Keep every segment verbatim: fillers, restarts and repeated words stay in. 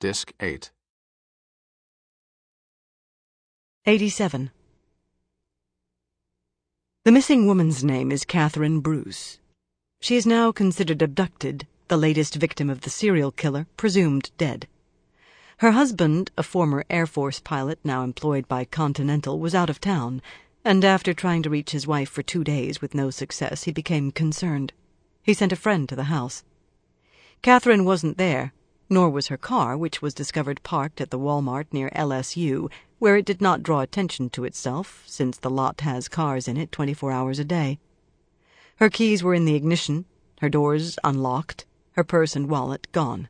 Disc eight. eighty-seven. The missing woman's name is Catherine Bruce. She is now considered abducted, the latest victim of the serial killer, presumed dead. Her husband, a former Air Force pilot now employed by Continental, was out of town, and after trying to reach his wife for two days with no success, he became concerned. He sent a friend to the house. Catherine wasn't there, nor was her car, which was discovered parked at the Walmart near L S U, where it did not draw attention to itself, since the lot has cars in it twenty-four hours a day. Her keys were in the ignition, her doors unlocked, her purse and wallet gone.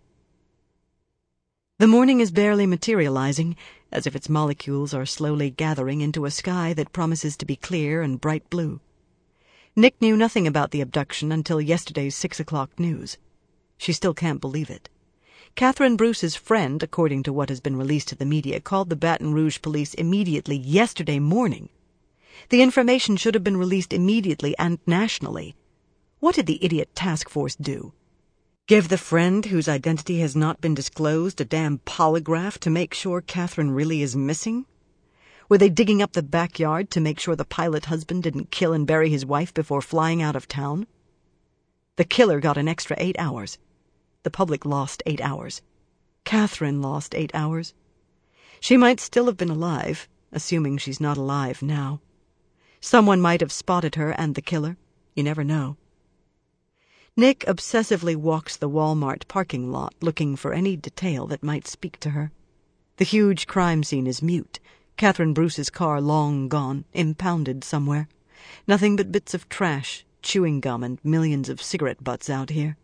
The morning is barely materializing, as if its molecules are slowly gathering into a sky that promises to be clear and bright blue. Nick knew nothing about the abduction until yesterday's six o'clock news. She still can't believe it. Catherine Bruce's friend, according to what has been released to the media, called the Baton Rouge police immediately yesterday morning. The information should have been released immediately and nationally. What did the idiot task force do? Give the friend whose identity has not been disclosed a damn polygraph to make sure Catherine really is missing? Were they digging up the backyard to make sure the pilot husband didn't kill and bury his wife before flying out of town? The killer got an extra eight hours. The public lost eight hours. Catherine lost eight hours. She might still have been alive, assuming she's not alive now. Someone might have spotted her and the killer. You never know. Nick obsessively walks the Walmart parking lot, looking for any detail that might speak to her. The huge crime scene is mute. Catherine Bruce's car long gone, impounded somewhere. Nothing but bits of trash, chewing gum, and millions of cigarette butts out here.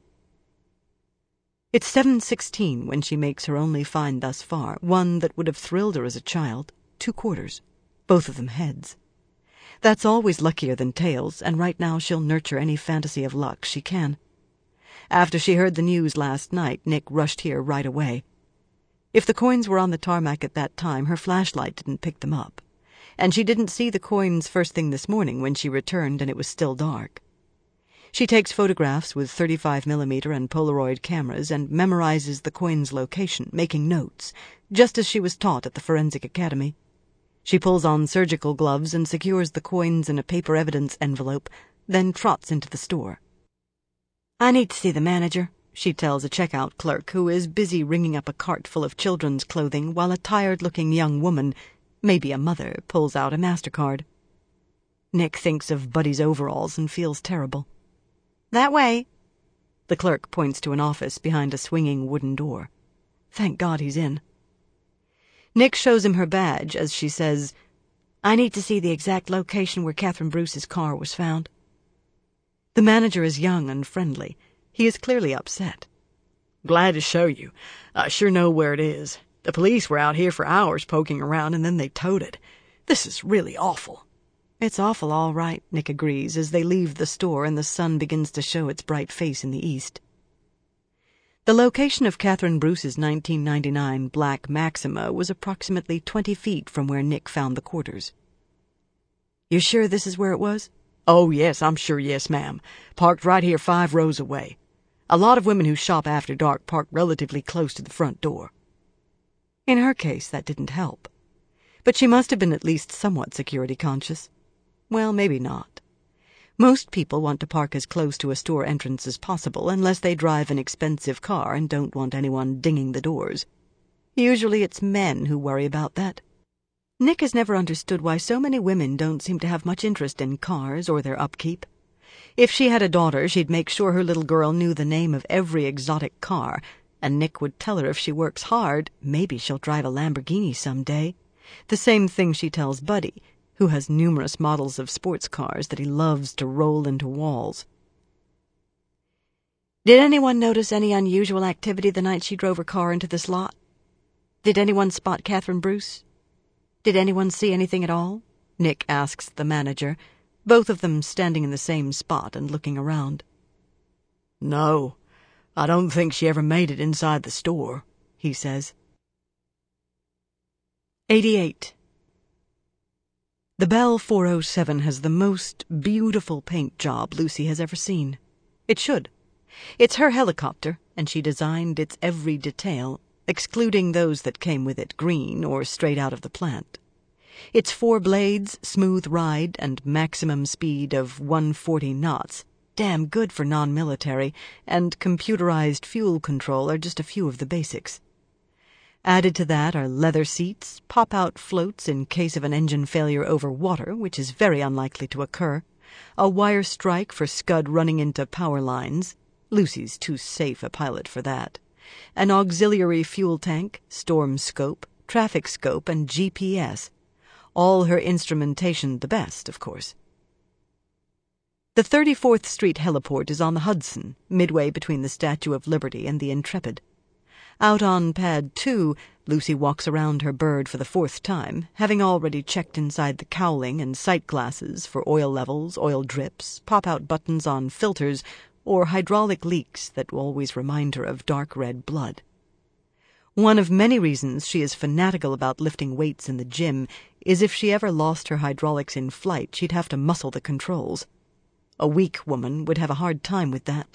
It's seven sixteen when she makes her only find thus far, one that would have thrilled her as a child, two quarters, both of them heads. That's always luckier than tails, and right now she'll nurture any fantasy of luck she can. After she heard the news last night, Nick rushed here right away. If the coins were on the tarmac at that time, her flashlight didn't pick them up, and she didn't see the coins first thing this morning when she returned and it was still dark. She takes photographs with thirty-five millimeter and Polaroid cameras and memorizes the coin's location, making notes, just as she was taught at the Forensic Academy. She pulls on surgical gloves and secures the coins in a paper evidence envelope, then trots into the store. "I need to see the manager," she tells a checkout clerk who is busy ringing up a cart full of children's clothing while a tired-looking young woman, maybe a mother, pulls out a MasterCard. Nick thinks of Buddy's overalls and feels terrible. "That way." The clerk points to an office behind a swinging wooden door. Thank God he's in. Nick shows him her badge as she says, "I need to see the exact location where Catherine Bruce's car was found." The manager is young and friendly. He is clearly upset. "Glad to show you. I sure know where it is. The police were out here for hours poking around, and then they towed it. This is really awful." "It's awful, all right," Nick agrees as they leave the store and the sun begins to show its bright face in the east. The location of Catherine Bruce's nineteen ninety-nine black Maxima was approximately twenty feet from where Nick found the quarters. "You're sure this is where it was?" "Oh, yes, I'm sure yes, ma'am. Parked right here five rows away. A lot of women who shop after dark park relatively close to the front door." In her case, that didn't help. But she must have been at least somewhat security conscious. Well, maybe not. Most people want to park as close to a store entrance as possible, unless they drive an expensive car and don't want anyone dinging the doors. Usually it's men who worry about that. Nick has never understood why so many women don't seem to have much interest in cars or their upkeep. If she had a daughter, she'd make sure her little girl knew the name of every exotic car, and Nick would tell her if she works hard, maybe she'll drive a Lamborghini someday. The same thing she tells Buddy, who has numerous models of sports cars that he loves to roll into walls. "Did anyone notice any unusual activity the night she drove her car into this lot? Did anyone spot Catherine Bruce? Did anyone see anything at all?" Nick asks the manager, both of them standing in the same spot and looking around. "No, I don't think she ever made it inside the store," he says. eighty-eight. The Bell four oh seven has the most beautiful paint job Lucy has ever seen. It should. It's her helicopter, and she designed its every detail, excluding those that came with it green or straight out of the plant. Its four blades, smooth ride, and maximum speed of one hundred forty knots, damn good for non-military, and computerized fuel control are just a few of the basics. Added to that are leather seats, pop-out floats in case of an engine failure over water, which is very unlikely to occur, a wire strike for scud running into power lines — Lucy's too safe a pilot for that — an auxiliary fuel tank, storm scope, traffic scope, and G P S. All her instrumentation the best, of course. The thirty-fourth Street heliport is on the Hudson, midway between the Statue of Liberty and the Intrepid. Out on pad two, Lucy walks around her bird for the fourth time, having already checked inside the cowling and sight glasses for oil levels, oil drips, pop-out buttons on filters, or hydraulic leaks that always remind her of dark red blood. One of many reasons she is fanatical about lifting weights in the gym is if she ever lost her hydraulics in flight, she'd have to muscle the controls. A weak woman would have a hard time with that.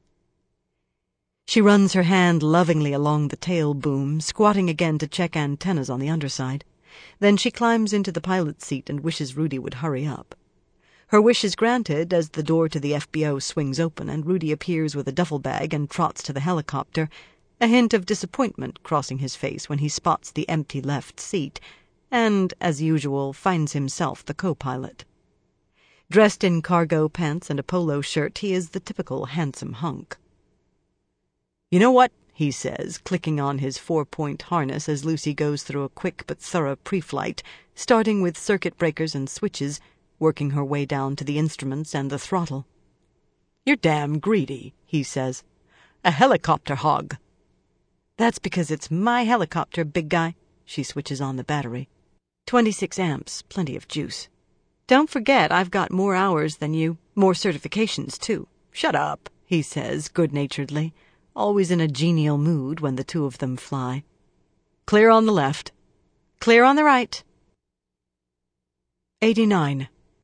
She runs her hand lovingly along the tail boom, squatting again to check antennas on the underside. Then she climbs into the pilot's seat and wishes Rudy would hurry up. Her wish is granted as the door to the F B O swings open and Rudy appears with a duffel bag and trots to the helicopter, a hint of disappointment crossing his face when he spots the empty left seat, and, as usual, finds himself the co-pilot. Dressed in cargo pants and a polo shirt, he is the typical handsome hunk. "You know what?" he says, clicking on his four-point harness as Lucy goes through a quick but thorough pre-flight, starting with circuit breakers and switches, working her way down to the instruments and the throttle. "You're damn greedy," he says. "A helicopter hog." "That's because it's my helicopter, big guy." She switches on the battery. Twenty-six amps, plenty of juice. "Don't forget I've got more hours than you, more certifications, too." "Shut up," he says good-naturedly, always in a genial mood when the two of them fly. "Clear on the left." "Clear on the right." eighty-nine.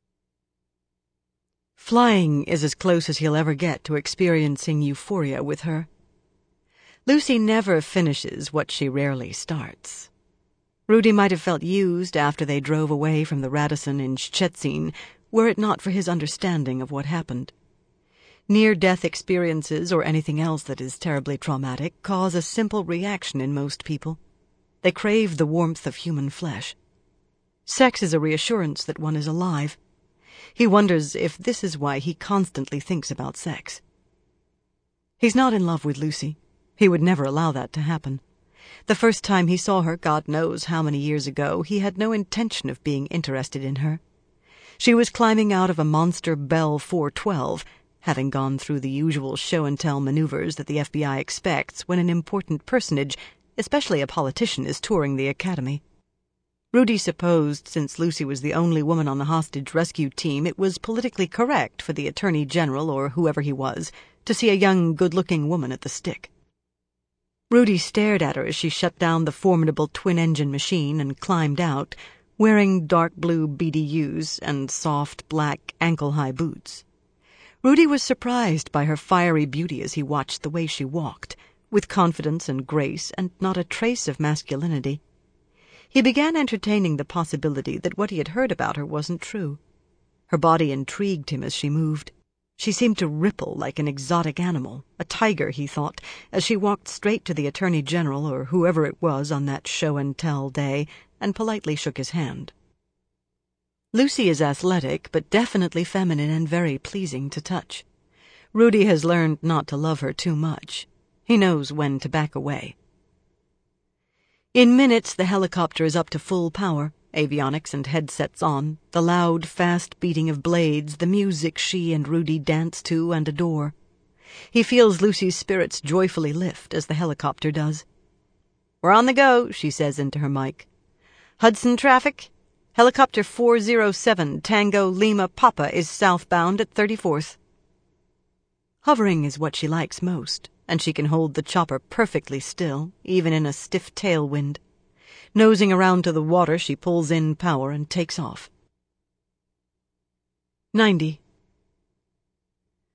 Flying is as close as he'll ever get to experiencing euphoria with her. Lucy never finishes what she rarely starts. Rudy might have felt used after they drove away from the Radisson in Szczecin, were it not for his understanding of what happened. Near-death experiences or anything else that is terribly traumatic cause a simple reaction in most people. They crave the warmth of human flesh. Sex is a reassurance that one is alive. He wonders if this is why he constantly thinks about sex. He's not in love with Lucy. He would never allow that to happen. The first time he saw her, God knows how many years ago, he had no intention of being interested in her. She was climbing out of a monster Bell four twelve, having gone through the usual show-and-tell maneuvers that the F B I expects when an important personage, especially a politician, is touring the academy. Rudy supposed, since Lucy was the only woman on the hostage rescue team, it was politically correct for the Attorney General, or whoever he was, to see a young, good-looking woman at the stick. Rudy stared at her as she shut down the formidable twin-engine machine and climbed out, wearing dark blue B D Us and soft black ankle-high boots. Rudy was surprised by her fiery beauty as he watched the way she walked, with confidence and grace and not a trace of masculinity. He began entertaining the possibility that what he had heard about her wasn't true. Her body intrigued him as she moved. She seemed to ripple like an exotic animal, a tiger, he thought, as she walked straight to the Attorney General or whoever it was on that show-and-tell day, and politely shook his hand. Lucy is athletic, but definitely feminine and very pleasing to touch. Rudy has learned not to love her too much. He knows when to back away. In minutes, the helicopter is up to full power, avionics and headsets on, the loud, fast beating of blades, the music she and Rudy dance to and adore. He feels Lucy's spirits joyfully lift, as the helicopter does. "We're on the go," she says into her mic. "Hudson traffic? Helicopter four oh seven, Tango Lima Papa is southbound at thirty-fourth. Hovering is what she likes most, and she can hold the chopper perfectly still, even in a stiff tailwind. Nosing around to the water, she pulls in power and takes off. ninety.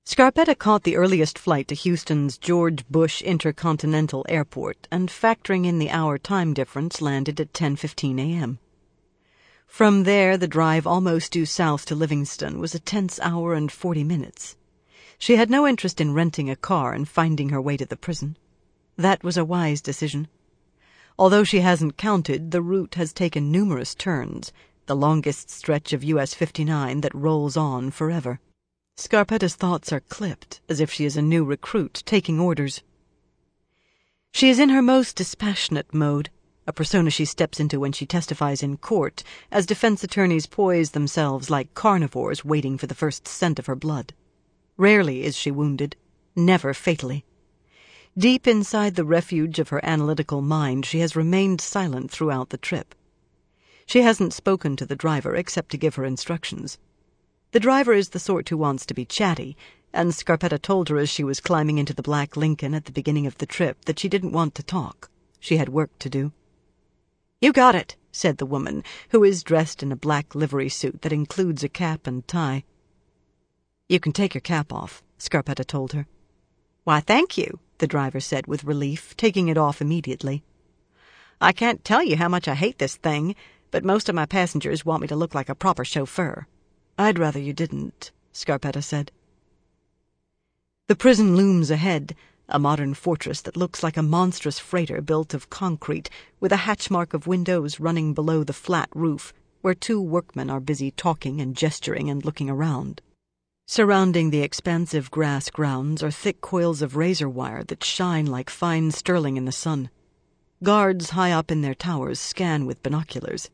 Scarpetta caught the earliest flight to Houston's George Bush Intercontinental Airport and, factoring in the hour time difference, landed at ten fifteen a.m. From there, the drive almost due south to Livingston was a tense hour and forty minutes. She had no interest in renting a car and finding her way to the prison. That was a wise decision. Although she hasn't counted, the route has taken numerous turns, the longest stretch of U S fifty-nine that rolls on forever. Scarpetta's thoughts are clipped, as if she is a new recruit taking orders. She is in her most dispassionate mode, a persona she steps into when she testifies in court, as defense attorneys poise themselves like carnivores waiting for the first scent of her blood. Rarely is she wounded, never fatally. Deep inside the refuge of her analytical mind, she has remained silent throughout the trip. She hasn't spoken to the driver except to give her instructions. The driver is the sort who wants to be chatty, and Scarpetta told her as she was climbing into the black Lincoln at the beginning of the trip that she didn't want to talk. She had work to do. "You got it," said the woman, who is dressed in a black livery suit that includes a cap and tie. "You can take your cap off," Scarpetta told her. "Why, thank you," the driver said with relief, taking it off immediately. "I can't tell you how much I hate this thing, but most of my passengers want me to look like a proper chauffeur." "I'd rather you didn't," Scarpetta said. The prison looms ahead, a modern fortress that looks like a monstrous freighter built of concrete, with a hatchmark of windows running below the flat roof, where two workmen are busy talking and gesturing and looking around. Surrounding the expansive grass grounds are thick coils of razor wire that shine like fine sterling in the sun. Guards high up in their towers scan with binoculars.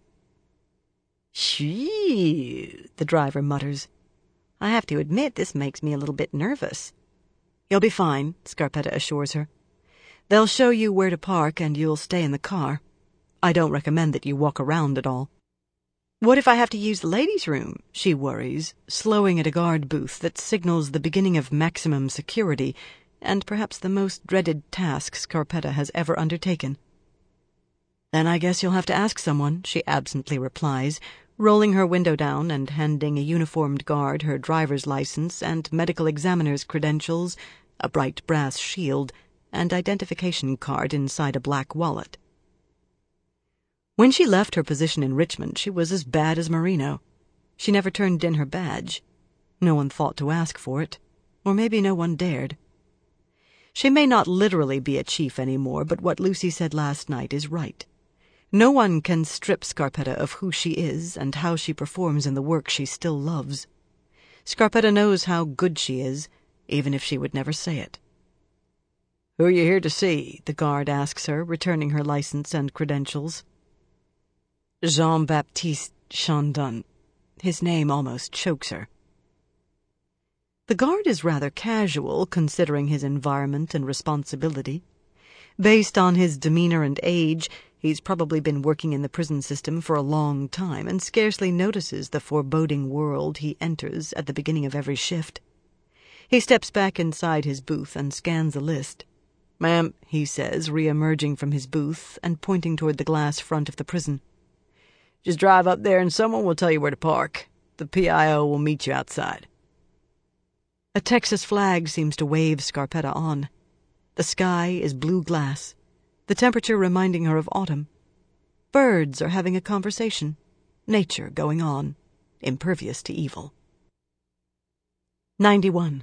"Shoo," the driver mutters. "I have to admit this makes me a little bit nervous." "You'll be fine," Scarpetta assures her. "They'll show you where to park and you'll stay in the car. I don't recommend that you walk around at all." "What if I have to use the ladies' room?" she worries, slowing at a guard booth that signals the beginning of maximum security, and perhaps the most dreaded task Scarpetta has ever undertaken. "Then I guess you'll have to ask someone," she absently replies, rolling her window down and handing a uniformed guard her driver's license and medical examiner's credentials, a bright brass shield, and identification card inside a black wallet. When she left her position in Richmond, she was as bad as Marino. She never turned in her badge. No one thought to ask for it, or maybe no one dared. She may not literally be a chief anymore, but what Lucy said last night is right. No one can strip Scarpetta of who she is and how she performs in the work she still loves. Scarpetta knows how good she is, even if she would never say it. "Who are you here to see?" the guard asks her, returning her license and credentials. "Jean-Baptiste Chandon." His name almost chokes her. The guard is rather casual, considering his environment and responsibility. Based on his demeanor and age, he's probably been working in the prison system for a long time and scarcely notices the foreboding world he enters at the beginning of every shift. He steps back inside his booth and scans a list. "Ma'am," he says, re-emerging from his booth and pointing toward the glass front of the prison. "Just drive up there and someone will tell you where to park. The P I O will meet you outside." A Texas flag seems to wave Scarpetta on. The sky is blue glass, the temperature reminding her of autumn. Birds are having a conversation, nature going on, impervious to evil. ninety-one.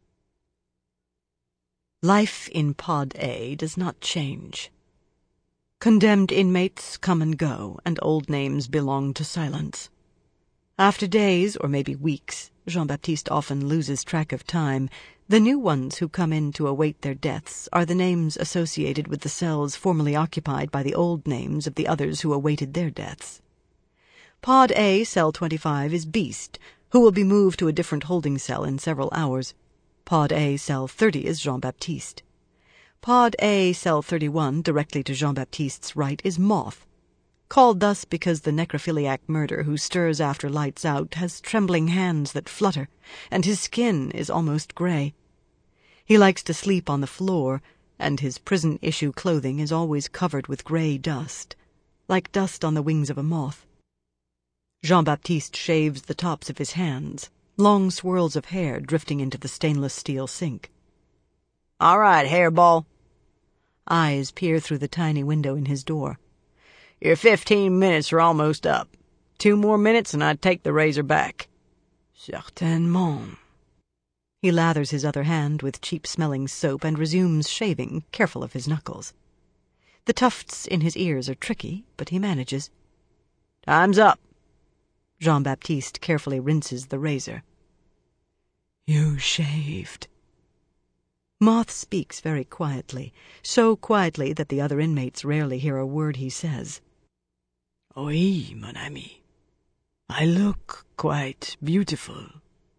Life in Pod A does not change. Condemned inmates come and go, and old names belong to silence. After days, or maybe weeks, Jean-Baptiste often loses track of time, the new ones who come in to await their deaths are the names associated with the cells formerly occupied by the old names of the others who awaited their deaths. Pod A, Cell twenty-five, is Beast, who will be moved to a different holding cell in several hours. Pod A, Cell thirty, is Jean-Baptiste. Pod A, Cell thirty-one, directly to Jean-Baptiste's right, is Moth, called thus because the necrophiliac murder who stirs after lights out has trembling hands that flutter, and his skin is almost gray. He likes to sleep on the floor, and his prison-issue clothing is always covered with gray dust, like dust on the wings of a moth. Jean-Baptiste shaves the tops of his hands, long swirls of hair drifting into the stainless steel sink. "All right, hairball." Eyes peer through the tiny window in his door. "Your fifteen minutes are almost up. Two more minutes and I'd take the razor back." "Certainement." He lathers his other hand with cheap-smelling soap and resumes shaving, careful of his knuckles. The tufts in his ears are tricky, but he manages. "Time's up." Jean-Baptiste carefully rinses the razor. "You shaved." Moth speaks very quietly, so quietly that the other inmates rarely hear a word he says. "Oui, mon ami. I look quite beautiful."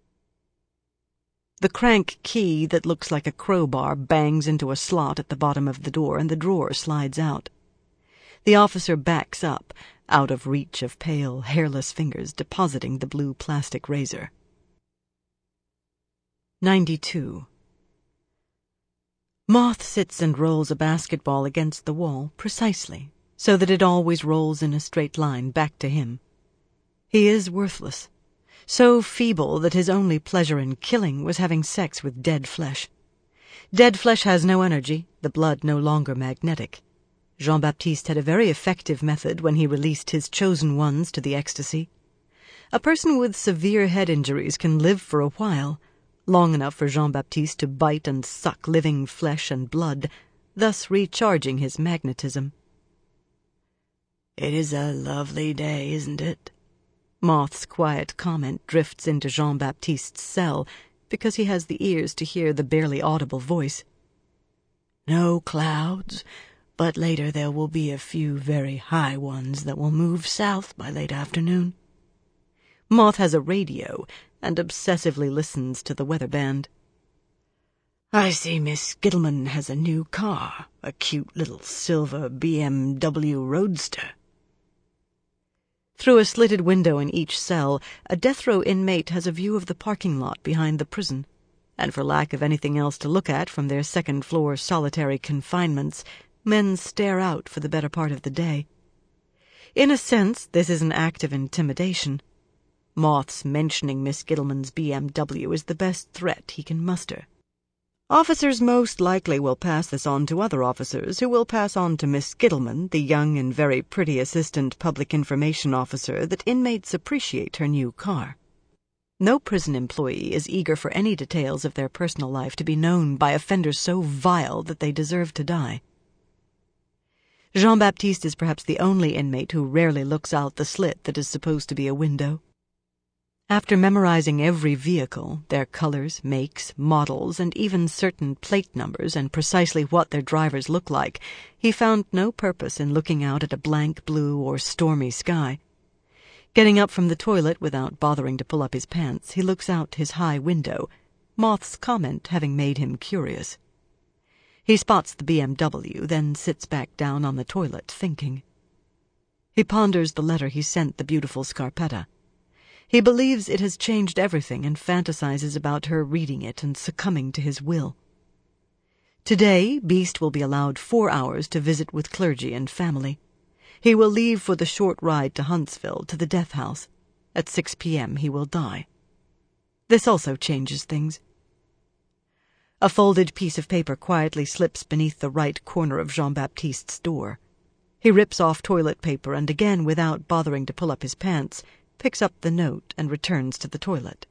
The crank key that looks like a crowbar bangs into a slot at the bottom of the door, and the drawer slides out. The officer backs up, out of reach of pale, hairless fingers depositing the blue plastic razor. ninety-two. Moth sits and rolls a basketball against the wall precisely, so that it always rolls in a straight line back to him. He is worthless, so feeble that his only pleasure in killing was having sex with dead flesh. Dead flesh has no energy, the blood no longer magnetic. Jean-Baptiste had a very effective method when he released his chosen ones to the ecstasy. A person with severe head injuries can live for a while, long enough for Jean-Baptiste to bite and suck living flesh and blood, thus recharging his magnetism. "It is a lovely day, isn't it?" Moth's quiet comment drifts into Jean-Baptiste's cell, because he has the ears to hear the barely audible voice. "No clouds, but later there will be a few very high ones that will move south by late afternoon." Moth has a radio and obsessively listens to the weather band. "I see Miss Skittleman has a new car, a cute little silver B M W Roadster." Through a slitted window in each cell, a death row inmate has a view of the parking lot behind the prison, and for lack of anything else to look at from their second-floor solitary confinements, men stare out for the better part of the day. In a sense, this is an act of intimidation. Moth's mentioning Miss Skittleman's B M W is the best threat he can muster. Officers most likely will pass this on to other officers, who will pass on to Miss Skittleman, the young and very pretty assistant public information officer, that inmates appreciate her new car. No prison employee is eager for any details of their personal life to be known by offenders so vile that they deserve to die. Jean-Baptiste is perhaps the only inmate who rarely looks out the slit that is supposed to be a window. After memorizing every vehicle, their colors, makes, models, and even certain plate numbers and precisely what their drivers look like, he found no purpose in looking out at a blank blue or stormy sky. Getting up from the toilet without bothering to pull up his pants, he looks out his high window, Moth's comment having made him curious. He spots the B M W, then sits back down on the toilet, thinking. He ponders the letter he sent the beautiful Scarpetta. He believes it has changed everything and fantasizes about her reading it and succumbing to his will. Today, Beast will be allowed four hours to visit with clergy and family. He will leave for the short ride to Huntsville, to the death house. At six p.m. he will die. This also changes things. A folded piece of paper quietly slips beneath the right corner of Jean-Baptiste's door. He rips off toilet paper and again, without bothering to pull up his pants, picks up the note and returns to the toilet.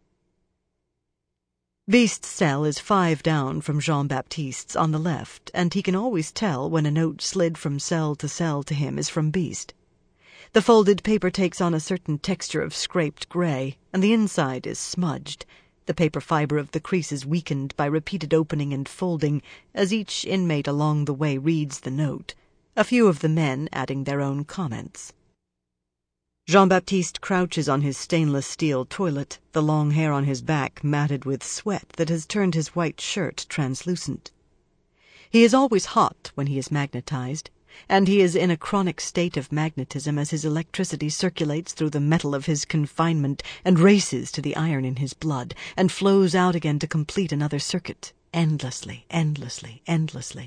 Beast's cell is five down from Jean-Baptiste's on the left, and he can always tell when a note slid from cell to cell to him is from Beast. The folded paper takes on a certain texture of scraped gray, and the inside is smudged, the paper fiber of the creases weakened by repeated opening and folding as each inmate along the way reads the note, a few of the men adding their own comments. Jean-Baptiste crouches on his stainless steel toilet, the long hair on his back matted with sweat that has turned his white shirt translucent. He is always hot when he is magnetized, and he is in a chronic state of magnetism as his electricity circulates through the metal of his confinement and races to the iron in his blood, and flows out again to complete another circuit, endlessly, endlessly, endlessly.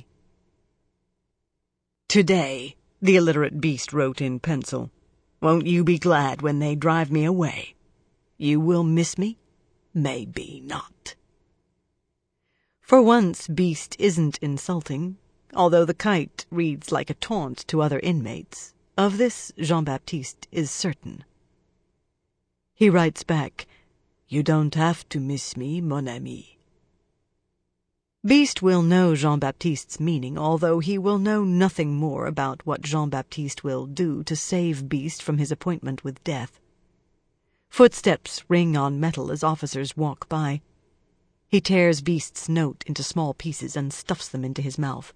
"Today," the illiterate Beast wrote in pencil, "won't you be glad when they drive me away? You will miss me? maybe not. For once, Beast isn't insulting, although the kite reads like a taunt to other inmates. Of this, Jean-Baptiste is certain. He writes back, "You don't have to miss me, mon ami." Beast will know Jean-Baptiste's meaning, although he will know nothing more about what Jean-Baptiste will do to save Beast from his appointment with death. Footsteps ring on metal as officers walk by. He tears Beast's note into small pieces and stuffs them into his mouth.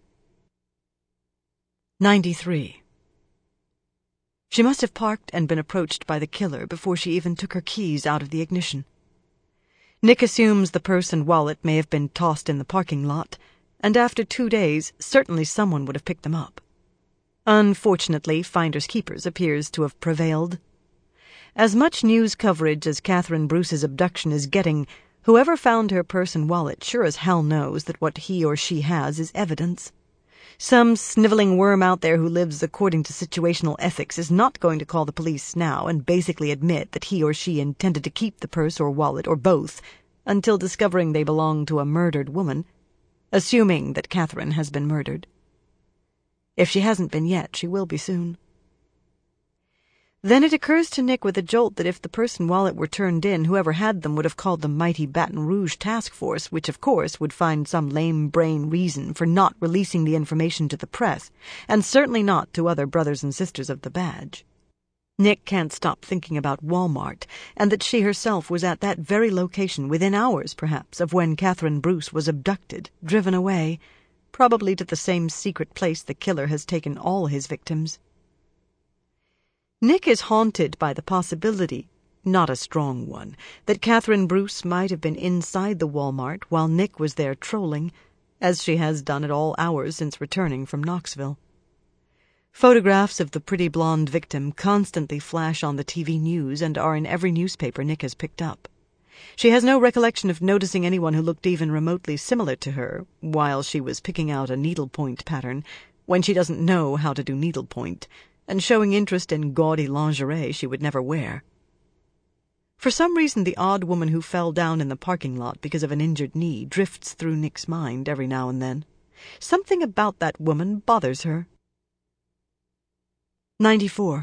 ninety-three. She must have parked and been approached by the killer before she even took her keys out of the ignition. Nick assumes the purse and wallet may have been tossed in the parking lot, and after two days, certainly someone would have picked them up. Unfortunately, finders keepers appears to have prevailed. As much news coverage as Catherine Bruce's abduction is getting, whoever found her purse and wallet sure as hell knows that what he or she has is evidence. Some sniveling worm out there who lives according to situational ethics is not going to call the police now and basically admit that he or she intended to keep the purse or wallet or both until discovering they belong to a murdered woman, assuming that Catherine has been murdered. If she hasn't been yet, she will be soon. Then it occurs to Nick with a jolt that if the purse and wallet were turned in, whoever had them would have called the mighty Baton Rouge task force, which of course would find some lame-brain reason for not releasing the information to the press, and certainly not to other brothers and sisters of the badge. Nick can't stop thinking about Walmart, and that she herself was at that very location within hours, perhaps, of when Catherine Bruce was abducted, driven away, probably to the same secret place the killer has taken all his victims. Nick is haunted by the possibility, not a strong one, that Catherine Bruce might have been inside the Walmart while Nick was there trolling, as she has done at all hours since returning from Knoxville. Photographs of the pretty blonde victim constantly flash on the T V news and are in every newspaper Nick has picked up. She has no recollection of noticing anyone who looked even remotely similar to her while she was picking out a needlepoint pattern, when she doesn't know how to do needlepoint, and showing interest in gaudy lingerie she would never wear. For some reason, the odd woman who fell down in the parking lot because of an injured knee drifts through Nick's mind every now and then. Something about that woman bothers her. ninety-four.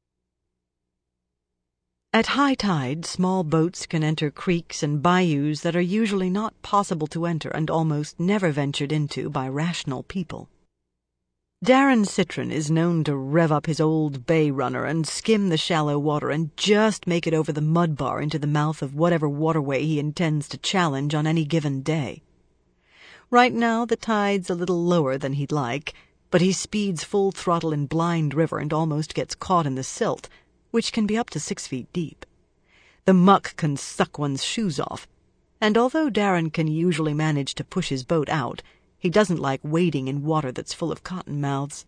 At high tide, small boats can enter creeks and bayous that are usually not possible to enter and almost never ventured into by rational people. Darren Citron is known to rev up his old bay runner and skim the shallow water and just make it over the mud bar into the mouth of whatever waterway he intends to challenge on any given day. Right now the tide's a little lower than he'd like, but he speeds full throttle in Blind River and almost gets caught in the silt, which can be up to six feet deep. The muck can suck one's shoes off, and although Darren can usually manage to push his boat out, he doesn't like wading in water that's full of cottonmouths.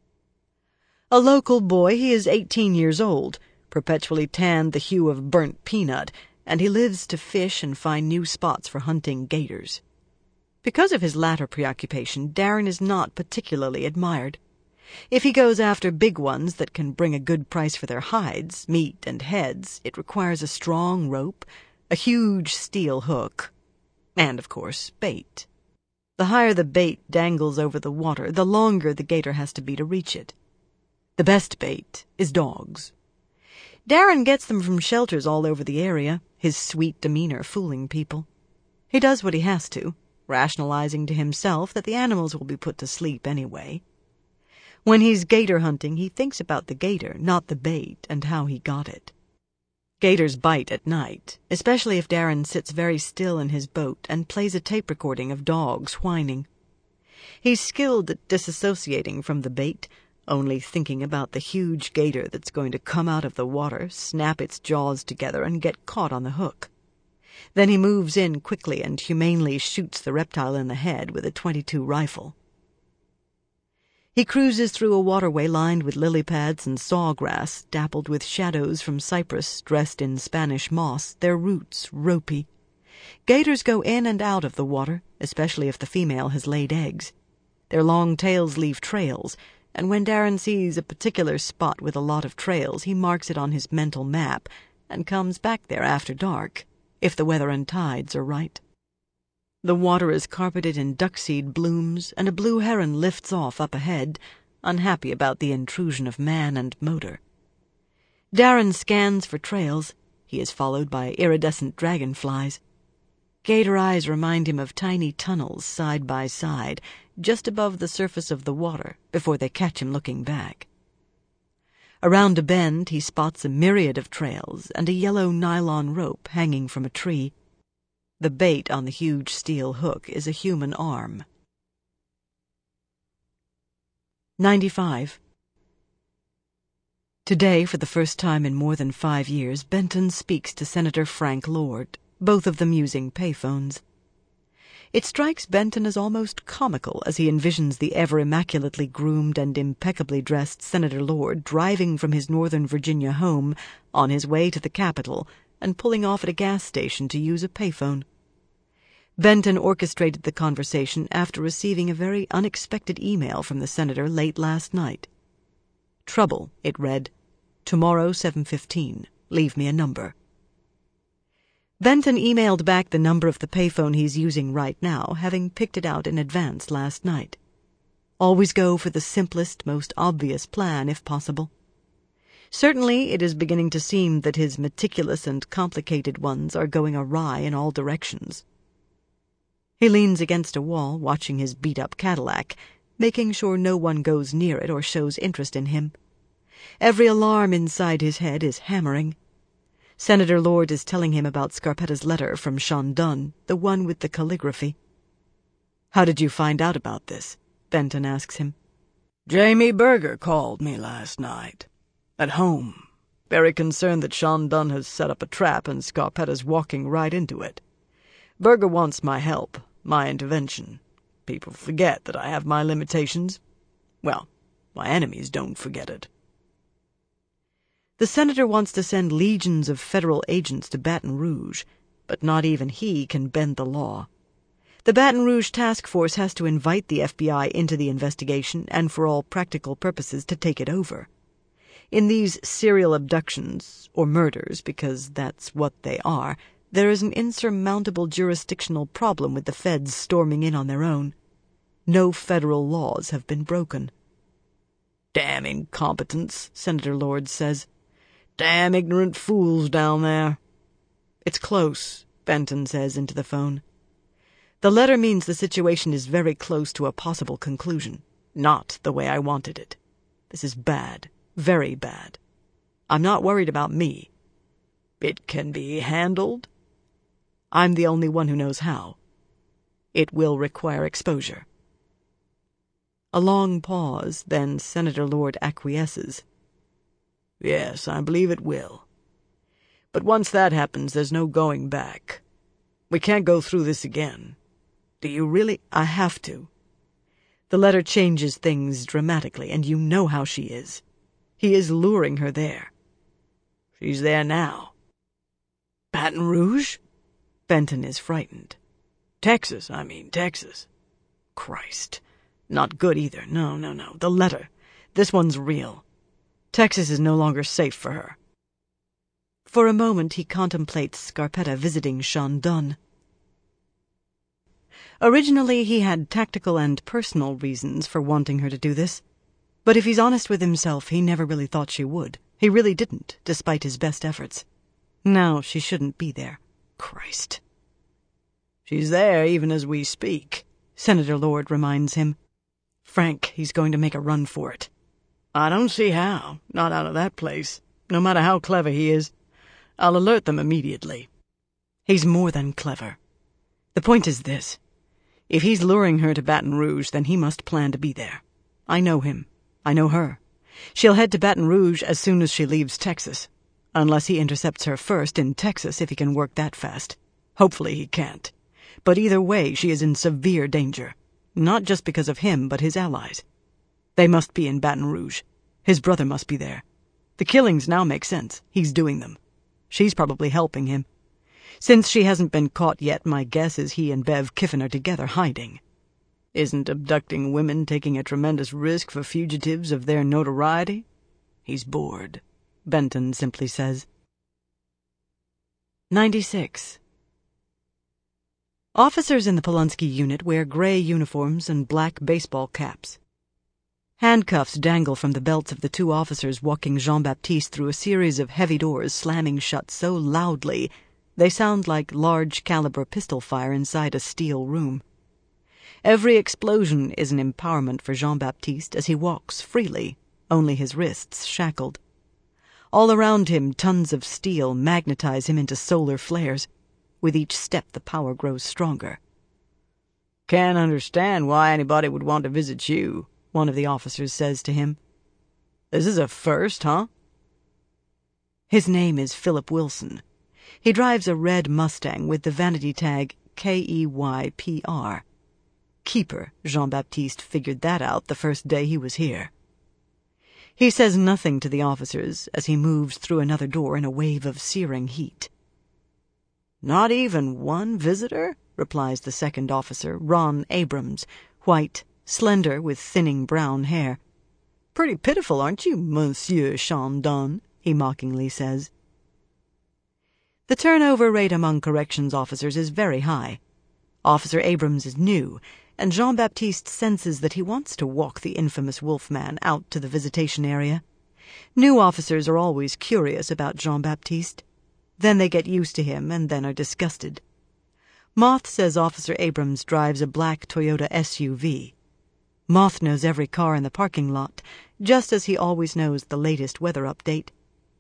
A local boy, he is eighteen years old, perpetually tanned the hue of burnt peanut, and he lives to fish and find new spots for hunting gators. Because of his latter preoccupation, Darren is not particularly admired. If he goes after big ones that can bring a good price for their hides, meat, and heads, it requires a strong rope, a huge steel hook, and, of course, bait. The higher the bait dangles over the water, the longer the gator has to be to reach it. The best bait is dogs. Darren gets them from shelters all over the area, his sweet demeanor fooling people. He does what he has to, rationalizing to himself that the animals will be put to sleep anyway. When he's gator hunting, he thinks about the gator, not the bait, and how he got it. Gators bite at night, especially if Darren sits very still in his boat and plays a tape recording of dogs whining. He's skilled at disassociating from the bait, only thinking about the huge gator that's going to come out of the water, snap its jaws together, and get caught on the hook. Then he moves in quickly and humanely shoots the reptile in the head with a twenty-two rifle. He cruises through a waterway lined with lily pads and sawgrass, dappled with shadows from cypress, dressed in Spanish moss, their roots ropey. Gators go in and out of the water, especially if the female has laid eggs. Their long tails leave trails, and when Darren sees a particular spot with a lot of trails, he marks it on his mental map and comes back there after dark, if the weather and tides are right. The water is carpeted in duckseed blooms, and a blue heron lifts off up ahead, unhappy about the intrusion of man and motor. Darren scans for trails. He is followed by iridescent dragonflies. Gator eyes remind him of tiny tunnels side by side, just above the surface of the water, before they catch him looking back. Around a bend, he spots a myriad of trails and a yellow nylon rope hanging from a tree. The bait on the huge steel hook is a human arm. ninety-five. Today, for the first time in more than five years, Benton speaks to Senator Frank Lord, both of them using payphones. It strikes Benton as almost comical as he envisions the ever-immaculately groomed and impeccably dressed Senator Lord driving from his Northern Virginia home on his way to the Capitol and pulling off at a gas station to use a payphone. Benton orchestrated the conversation after receiving a very unexpected email from the senator late last night. Trouble, it read. Tomorrow, seven fifteen. Leave me a number. Benton emailed back the number of the payphone he's using right now, having picked it out in advance last night. Always go for the simplest, most obvious plan, if possible. Certainly it is beginning to seem that his meticulous and complicated ones are going awry in all directions. He leans against a wall, watching his beat-up Cadillac, making sure no one goes near it or shows interest in him. Every alarm inside his head is hammering. Senator Lord is telling him about Scarpetta's letter from Sean Dunn, the one with the calligraphy. "How did you find out about this?" Benton asks him. Jamie Berger called me last night. At home. Very concerned that Sean Dunn has set up a trap and Scarpetta's walking right into it. Berger wants my help, my intervention. People forget that I have my limitations. Well, my enemies don't forget it. The senator wants to send legions of federal agents to Baton Rouge, but not even he can bend the law. The Baton Rouge task force has to invite the F B I into the investigation and for all practical purposes to take it over. In these serial abductions, or murders, because that's what they are, there is an insurmountable jurisdictional problem with the feds storming in on their own. No federal laws have been broken. Damn incompetence, Senator Lord says. Damn ignorant fools down there. It's close, Benton says into the phone. The letter means the situation is very close to a possible conclusion, not the way I wanted it. This is bad, very bad. I'm not worried about me. It can be handled? I'm the only one who knows how. It will require exposure. A long pause, then Senator Lord acquiesces. Yes, I believe it will. But once that happens, there's no going back. We can't go through this again. Do you really? I have to. The letter changes things dramatically, and you know how she is. He is luring her there. She's there now. Baton Rouge? Benton is frightened. Texas, I mean, Texas. Christ. Not good either. No, no, no. The letter. This one's real. Texas is no longer safe for her. For a moment he contemplates Scarpetta visiting Sean Dunn. Originally he had tactical and personal reasons for wanting her to do this. But if he's honest with himself, he never really thought she would. He really didn't, despite his best efforts. Now she shouldn't be there. Christ. She's there even as we speak, Senator Lord reminds him. Frank, he's going to make a run for it. I don't see how. Not out of that place. No matter how clever he is. I'll alert them immediately. He's more than clever. The point is this. If he's luring her to Baton Rouge, then he must plan to be there. I know him. I know her. She'll head to Baton Rouge as soon as she leaves Texas. Unless he intercepts her first in Texas, if he can work that fast. Hopefully he can't. But either way, she is in severe danger. Not just because of him, but his allies. They must be in Baton Rouge. His brother must be there. The killings now make sense. He's doing them. She's probably helping him. Since she hasn't been caught yet, my guess is he and Bev Kiffin are together hiding. Isn't abducting women taking a tremendous risk for fugitives of their notoriety? He's bored, Benton simply says. ninety-six. Officers in the Polonsky unit wear gray uniforms and black baseball caps. Handcuffs dangle from the belts of the two officers walking Jean-Baptiste through a series of heavy doors slamming shut so loudly they sound like large-caliber pistol fire inside a steel room. Every explosion is an empowerment for Jean-Baptiste as he walks freely, only his wrists shackled. All around him, tons of steel magnetize him into solar flares. With each step, the power grows stronger. "Can't understand why anybody would want to visit you," one of the officers says to him. "This is a first, huh?" His name is Philip Wilson. He drives a red Mustang with the vanity tag K E Y P R. Keeper, Jean-Baptiste figured that out the first day he was here. He says nothing to the officers as he moves through another door in a wave of searing heat. "Not even one visitor?" replies the second officer, Ron Abrams, white, slender, with thinning brown hair. "Pretty pitiful, aren't you, Monsieur Chandon?" he mockingly says. The turnover rate among corrections officers is very high. Officer Abrams is new, and Jean-Baptiste senses that he wants to walk the infamous Wolfman out to the visitation area. New officers are always curious about Jean-Baptiste. Then they get used to him and then are disgusted. Moth says Officer Abrams drives a black Toyota S U V. Moth knows every car in the parking lot, just as he always knows the latest weather update.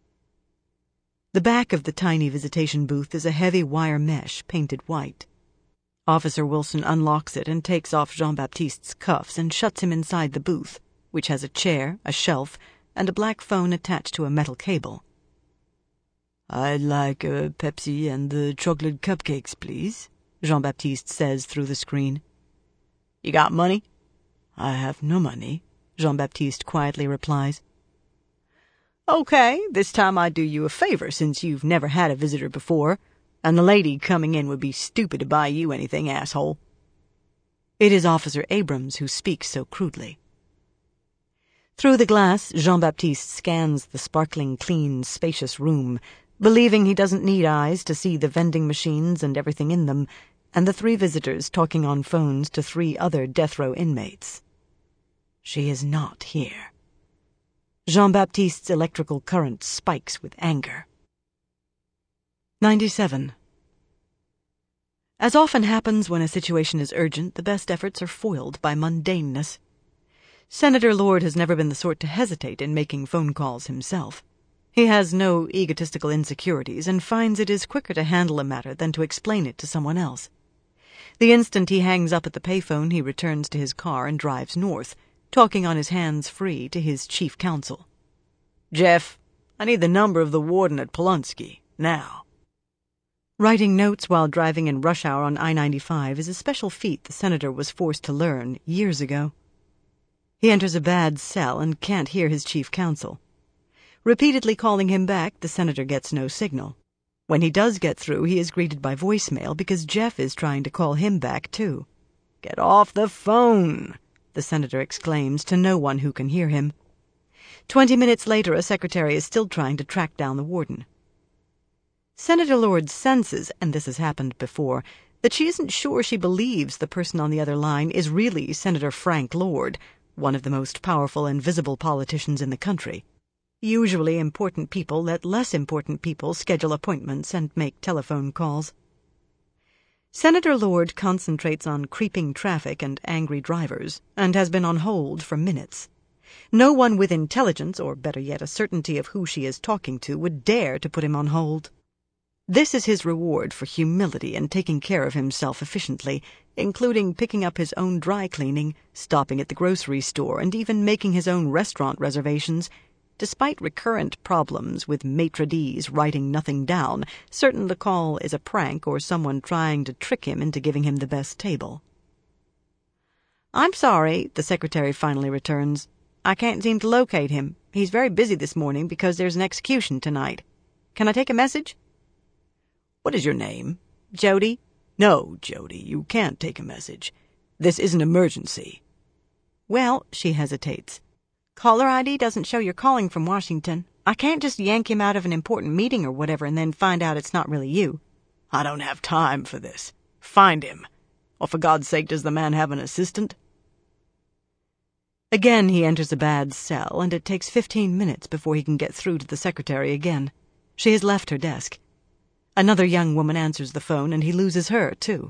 The back of the tiny visitation booth is a heavy wire mesh painted white. Officer Wilson unlocks it and takes off Jean-Baptiste's cuffs and shuts him inside the booth, which has a chair, a shelf, and a black phone attached to a metal cable. "I'd like a Pepsi and the chocolate cupcakes, please," Jean-Baptiste says through the screen. "You got money?" "I have no money," Jean-Baptiste quietly replies. "Okay, this time I do you a favor since you've never had a visitor before, and the lady coming in would be stupid to buy you anything, asshole." It is Officer Abrams who speaks so crudely. Through the glass, Jean-Baptiste scans the sparkling, clean, spacious room, believing he doesn't need eyes to see the vending machines and everything in them, and the three visitors talking on phones to three other death row inmates. She is not here. Jean-Baptiste's electrical current spikes with anger. ninety-seven. As often happens when a situation is urgent, the best efforts are foiled by mundaneness. Senator Lord has never been the sort to hesitate in making phone calls himself. He has no egotistical insecurities and finds it is quicker to handle a matter than to explain it to someone else. The instant he hangs up at the payphone, he returns to his car and drives north, talking on his hands free to his chief counsel. "Jeff, I need the number of the warden at Polonsky, now." Writing notes while driving in rush hour on I ninety-five is a special feat the senator was forced to learn years ago. He enters a bad cell and can't hear his chief counsel. Repeatedly calling him back, the senator gets no signal. When he does get through, he is greeted by voicemail because Jeff is trying to call him back, too. "Get off the phone!" the senator exclaims to no one who can hear him. Twenty minutes later, a secretary is still trying to track down the warden. Senator Lord senses, and this has happened before, that she isn't sure she believes the person on the other line is really Senator Frank Lord, one of the most powerful and visible politicians in the country. Usually important people let less important people schedule appointments and make telephone calls. Senator Lord concentrates on creeping traffic and angry drivers, and has been on hold for minutes. No one with intelligence, or better yet a certainty of who she is talking to, would dare to put him on hold. This is his reward for humility and taking care of himself efficiently, including picking up his own dry cleaning, stopping at the grocery store, and even making his own restaurant reservations, despite recurrent problems with maitre d's writing nothing down, certain the call is a prank or someone trying to trick him into giving him the best table. "I'm sorry," the secretary finally returns. "I can't seem to locate him. He's very busy this morning because there's an execution tonight. Can I take a message?" "What is your name?" "Jody." "No, Jody, you can't take a message. This is an emergency." "Well," she hesitates. "Caller I D doesn't show you're calling from Washington. I can't just yank him out of an important meeting or whatever and then find out it's not really you." "I don't have time for this. Find him. Or for God's sake, does the man have an assistant? Again he enters a bad cell, and it takes fifteen minutes before he can get through to the secretary again. She has left her desk. Another young woman answers the phone, and he loses her, too.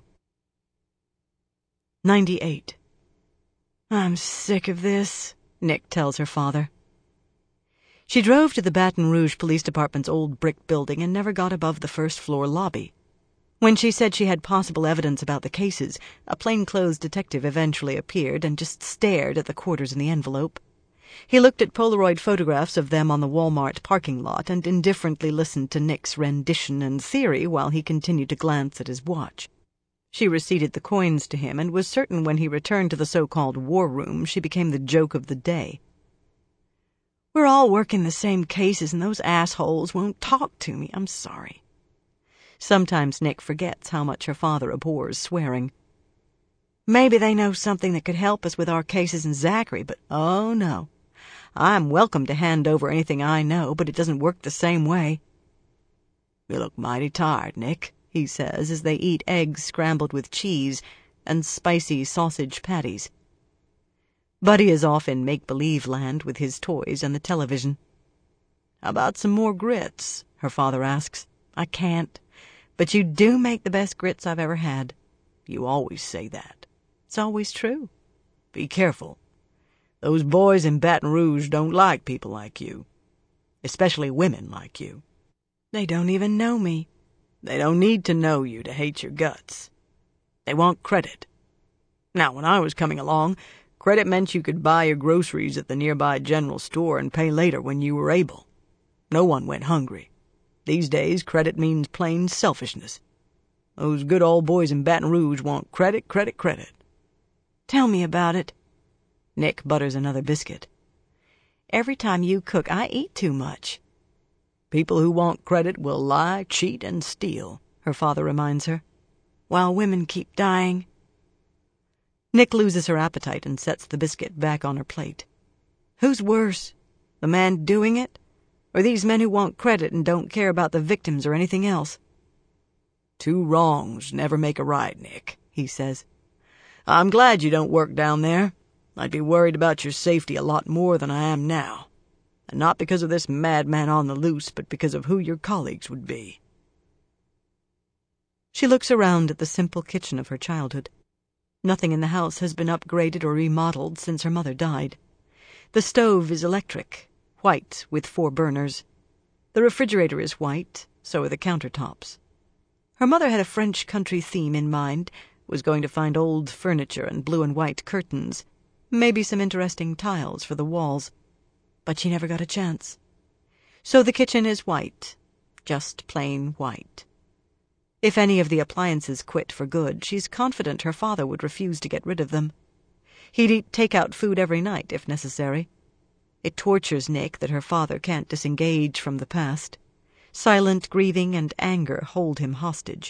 ninety-eight. I'm sick of this, Nick tells her father. She drove to the Baton Rouge Police Department's old brick building and never got above the first-floor lobby. When she said she had possible evidence about the cases, a plainclothes detective eventually appeared and just stared at the quarters in the envelope. He looked at Polaroid photographs of them on the Walmart parking lot and indifferently listened to Nick's rendition and theory while he continued to glance at his watch. She receipted the coins to him and was certain when he returned to the so-called war room she became the joke of the day. We're all working the same cases and those assholes won't talk to me. I'm sorry. Sometimes Nick forgets how much her father abhors swearing. Maybe they know something that could help us with our cases in Zachary, but oh no. I'm welcome to hand over anything I know, but it doesn't work the same way. You look mighty tired, Nick, he says as they eat eggs scrambled with cheese and spicy sausage patties. Buddy is off in make-believe land with his toys and the television. How about some more grits? Her father asks. I can't. But you do make the best grits I've ever had. You always say that. It's always true. Be careful. Those boys in Baton Rouge don't like people like you. Especially women like you. They don't even know me. They don't need to know you to hate your guts. They want credit. Now, when I was coming along, credit meant you could buy your groceries at the nearby general store and pay later when you were able. No one went hungry. These days, credit means plain selfishness. Those good old boys in Baton Rouge want credit, credit, credit. Tell me about it. Nick butters another biscuit. Every time you cook, I eat too much. People who want credit will lie, cheat, and steal, her father reminds her, while women keep dying. Nick loses her appetite and sets the biscuit back on her plate. Who's worse, the man doing it, or these men who want credit and don't care about the victims or anything else? Two wrongs never make a right, Nick, he says. I'm glad you don't work down there. I'd be worried about your safety a lot more than I am now. And not because of this madman on the loose, but because of who your colleagues would be. She looks around at the simple kitchen of her childhood. Nothing in the house has been upgraded or remodeled since her mother died. The stove is electric, white with four burners. The refrigerator is white, so are the countertops. Her mother had a French country theme in mind, was going to find old furniture and blue and white curtains, maybe some interesting tiles for the walls. But she never got a chance. So the kitchen is white, just plain white. If any of the appliances quit for good, she's confident her father would refuse to get rid of them. He'd eat take-out food every night, if necessary. It tortures Nick that her father can't disengage from the past. Silent grieving and anger hold him hostage.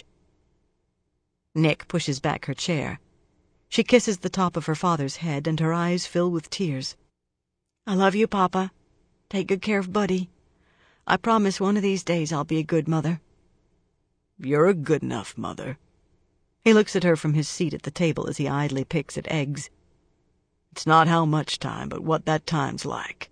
Nick pushes back her chair. She kisses the top of her father's head, and her eyes fill with tears. I love you, Papa. Take good care of Buddy. I promise one of these days I'll be a good mother. You're a good enough mother. He looks at her from his seat at the table as he idly picks at eggs. It's not how much time, but what that time's like.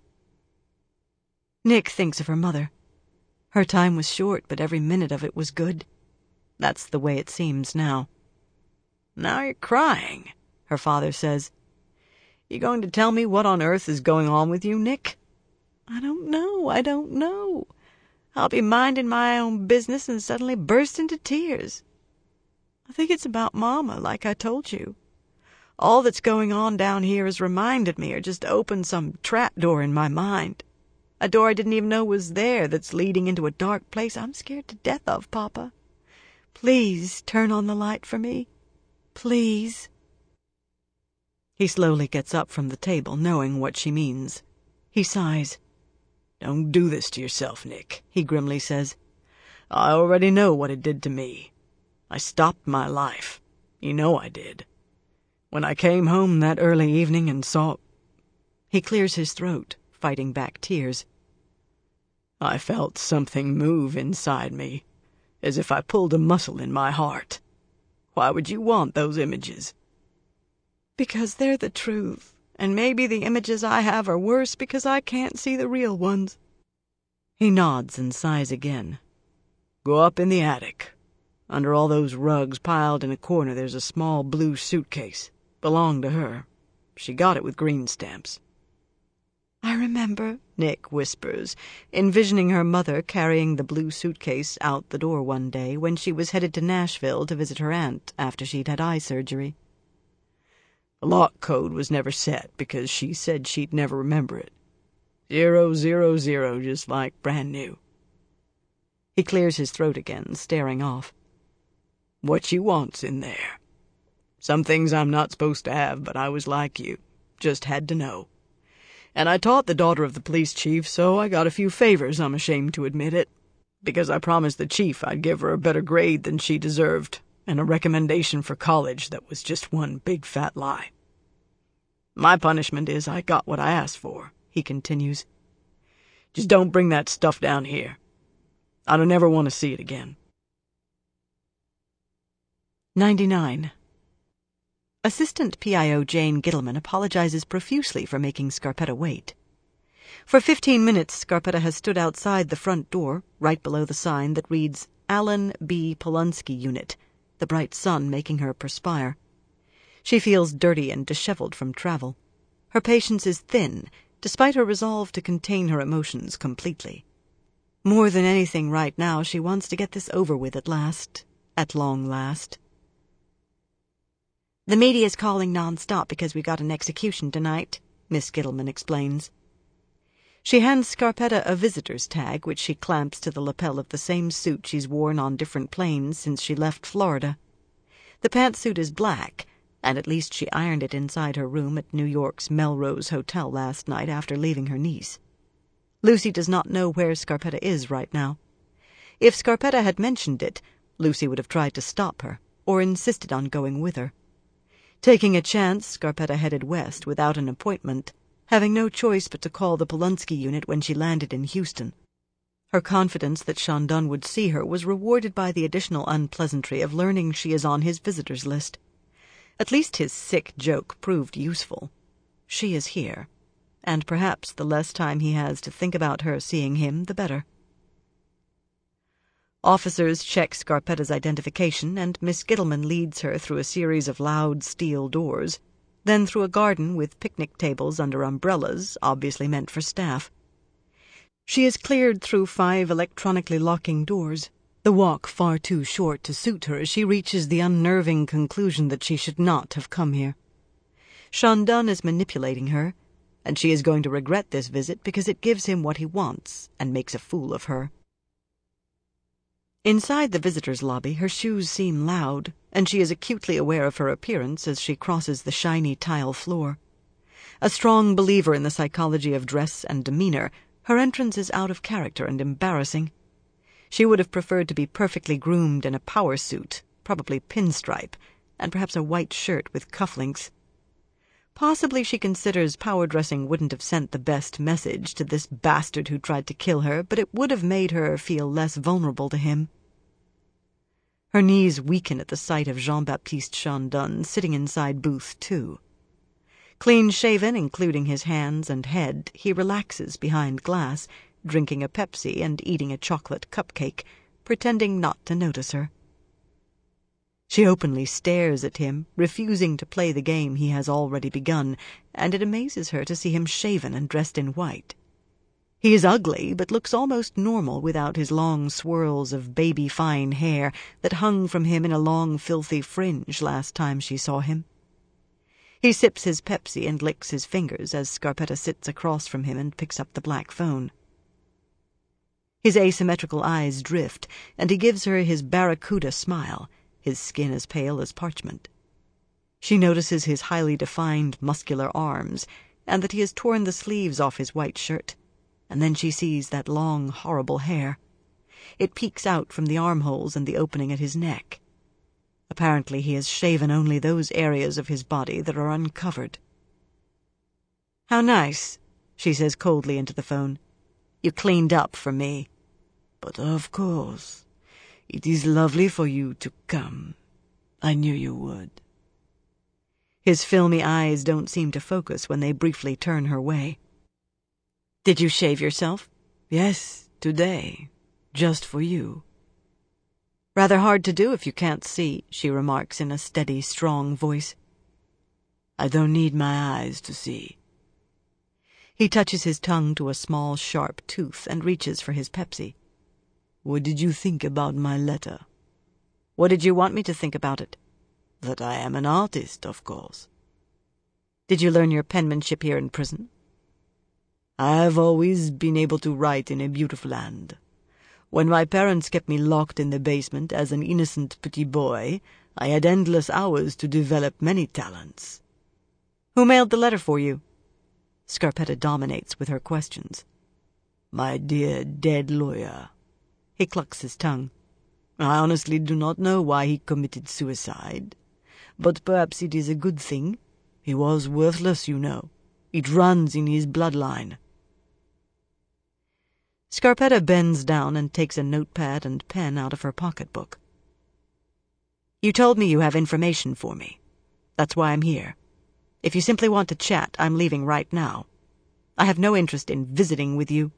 Nick thinks of her mother. Her time was short, but every minute of it was good. That's the way it seems now. Now you're crying, her father says. You going to tell me what on earth is going on with you, Nick? I don't know, I don't know. I'll be minding my own business and suddenly burst into tears. I think it's about Mama, like I told you. All that's going on down here has reminded me or just opened some trapdoor in my mind. A door I didn't even know was there that's leading into a dark place I'm scared to death of, Papa. Please turn on the light for me. Please. He slowly gets up from the table, knowing what she means. He sighs. Don't do this to yourself, Nick, he grimly says. I already know what it did to me. I stopped my life. You know I did. When I came home that early evening and saw... He clears his throat, fighting back tears. I felt something move inside me, as if I pulled a muscle in my heart. Why would you want those images?" "Because they're the truth, and maybe the images I have are worse because I can't see the real ones." He nods and sighs again. "Go up in the attic. Under all those rugs piled in a corner there's a small blue suitcase. Belonged to her. She got it with green stamps." "I remember," Nick whispers, envisioning her mother carrying the blue suitcase out the door one day when she was headed to Nashville to visit her aunt after she'd had eye surgery. The lock code was never set because she said she'd never remember it. Zero, zero, zero, just like brand new. He clears his throat again, staring off. "What you want's in there. Some things I'm not supposed to have, but I was like you. Just had to know. And I taught the daughter of the police chief, so I got a few favors, I'm ashamed to admit it. Because I promised the chief I'd give her a better grade than she deserved, and a recommendation for college that was just one big fat lie. My punishment is I got what I asked for," he continues. "Just don't bring that stuff down here. I don't ever want to see it again." ninety-nine. Assistant P I O Jane Gittleman apologizes profusely for making Scarpetta wait. For fifteen minutes, Scarpetta has stood outside the front door, right below the sign that reads Alan B. Polunsky Unit, the bright sun making her perspire. She feels dirty and disheveled from travel. Her patience is thin, despite her resolve to contain her emotions completely. More than anything right now, she wants to get this over with at last, at long last. "The media's calling non-stop because we got an execution tonight," Miss Gittleman explains. She hands Scarpetta a visitor's tag, which she clamps to the lapel of the same suit she's worn on different planes since she left Florida. The pantsuit is black, and at least she ironed it inside her room at New York's Melrose Hotel last night after leaving her niece. Lucy does not know where Scarpetta is right now. If Scarpetta had mentioned it, Lucy would have tried to stop her, or insisted on going with her. Taking a chance, Scarpetta headed west without an appointment, having no choice but to call the Polunsky unit when she landed in Houston. Her confidence that Sean Dunn would see her was rewarded by the additional unpleasantry of learning she is on his visitors list. At least his sick joke proved useful. She is here, and perhaps the less time he has to think about her seeing him, the better. Officers check Scarpetta's identification, and Miss Gittleman leads her through a series of loud steel doors, then through a garden with picnic tables under umbrellas, obviously meant for staff. She is cleared through five electronically locking doors, the walk far too short to suit her as she reaches the unnerving conclusion that she should not have come here. Sean Dunn is manipulating her, and she is going to regret this visit because it gives him what he wants and makes a fool of her. Inside the visitors' lobby, her shoes seem loud, and she is acutely aware of her appearance as she crosses the shiny tile floor. A strong believer in the psychology of dress and demeanor, her entrance is out of character and embarrassing. She would have preferred to be perfectly groomed in a power suit, probably pinstripe, and perhaps a white shirt with cufflinks. Possibly she considers power dressing wouldn't have sent the best message to this bastard who tried to kill her, but it would have made her feel less vulnerable to him. Her knees weaken at the sight of Jean-Baptiste Sean Dunn sitting inside booth two. Clean-shaven, including his hands and head, he relaxes behind glass, drinking a Pepsi and eating a chocolate cupcake, pretending not to notice her. She openly stares at him, refusing to play the game he has already begun, and it amazes her to see him shaven and dressed in white. He is ugly, but looks almost normal without his long swirls of baby-fine hair that hung from him in a long, filthy fringe last time she saw him. He sips his Pepsi and licks his fingers as Scarpetta sits across from him and picks up the black phone. His asymmetrical eyes drift, and he gives her his barracuda smile, his skin as pale as parchment. She notices his highly defined, muscular arms, and that he has torn the sleeves off his white shirt. And then she sees that long, horrible hair. It peeks out from the armholes and the opening at his neck. Apparently he has shaven only those areas of his body that are uncovered. "How nice," she says coldly into the phone. "You cleaned up for me." "But of course. It is lovely for you to come." I knew you would. His filmy eyes don't seem to focus when they briefly turn her way. Did you shave yourself? Yes, today. Just for you. Rather hard to do if you can't see, she remarks in a steady, strong voice. I don't need my eyes to see. He touches his tongue to a small, sharp tooth and reaches for his Pepsi. What did you think about my letter? What did you want me to think about it? That I am an artist, of course. Did you learn your penmanship here in prison? I have always been able to write in a beautiful hand. When my parents kept me locked in the basement as an innocent petit boy, I had endless hours to develop many talents. Who mailed the letter for you? Scarpetta dominates with her questions. My dear dead lawyer. He clucks his tongue. I honestly do not know why he committed suicide, but perhaps it is a good thing. He was worthless, you know. It runs in his bloodline. Scarpetta bends down and takes a notepad and pen out of her pocketbook. You told me you have information for me. That's why I'm here. If you simply want to chat, I'm leaving right now. I have no interest in visiting with you.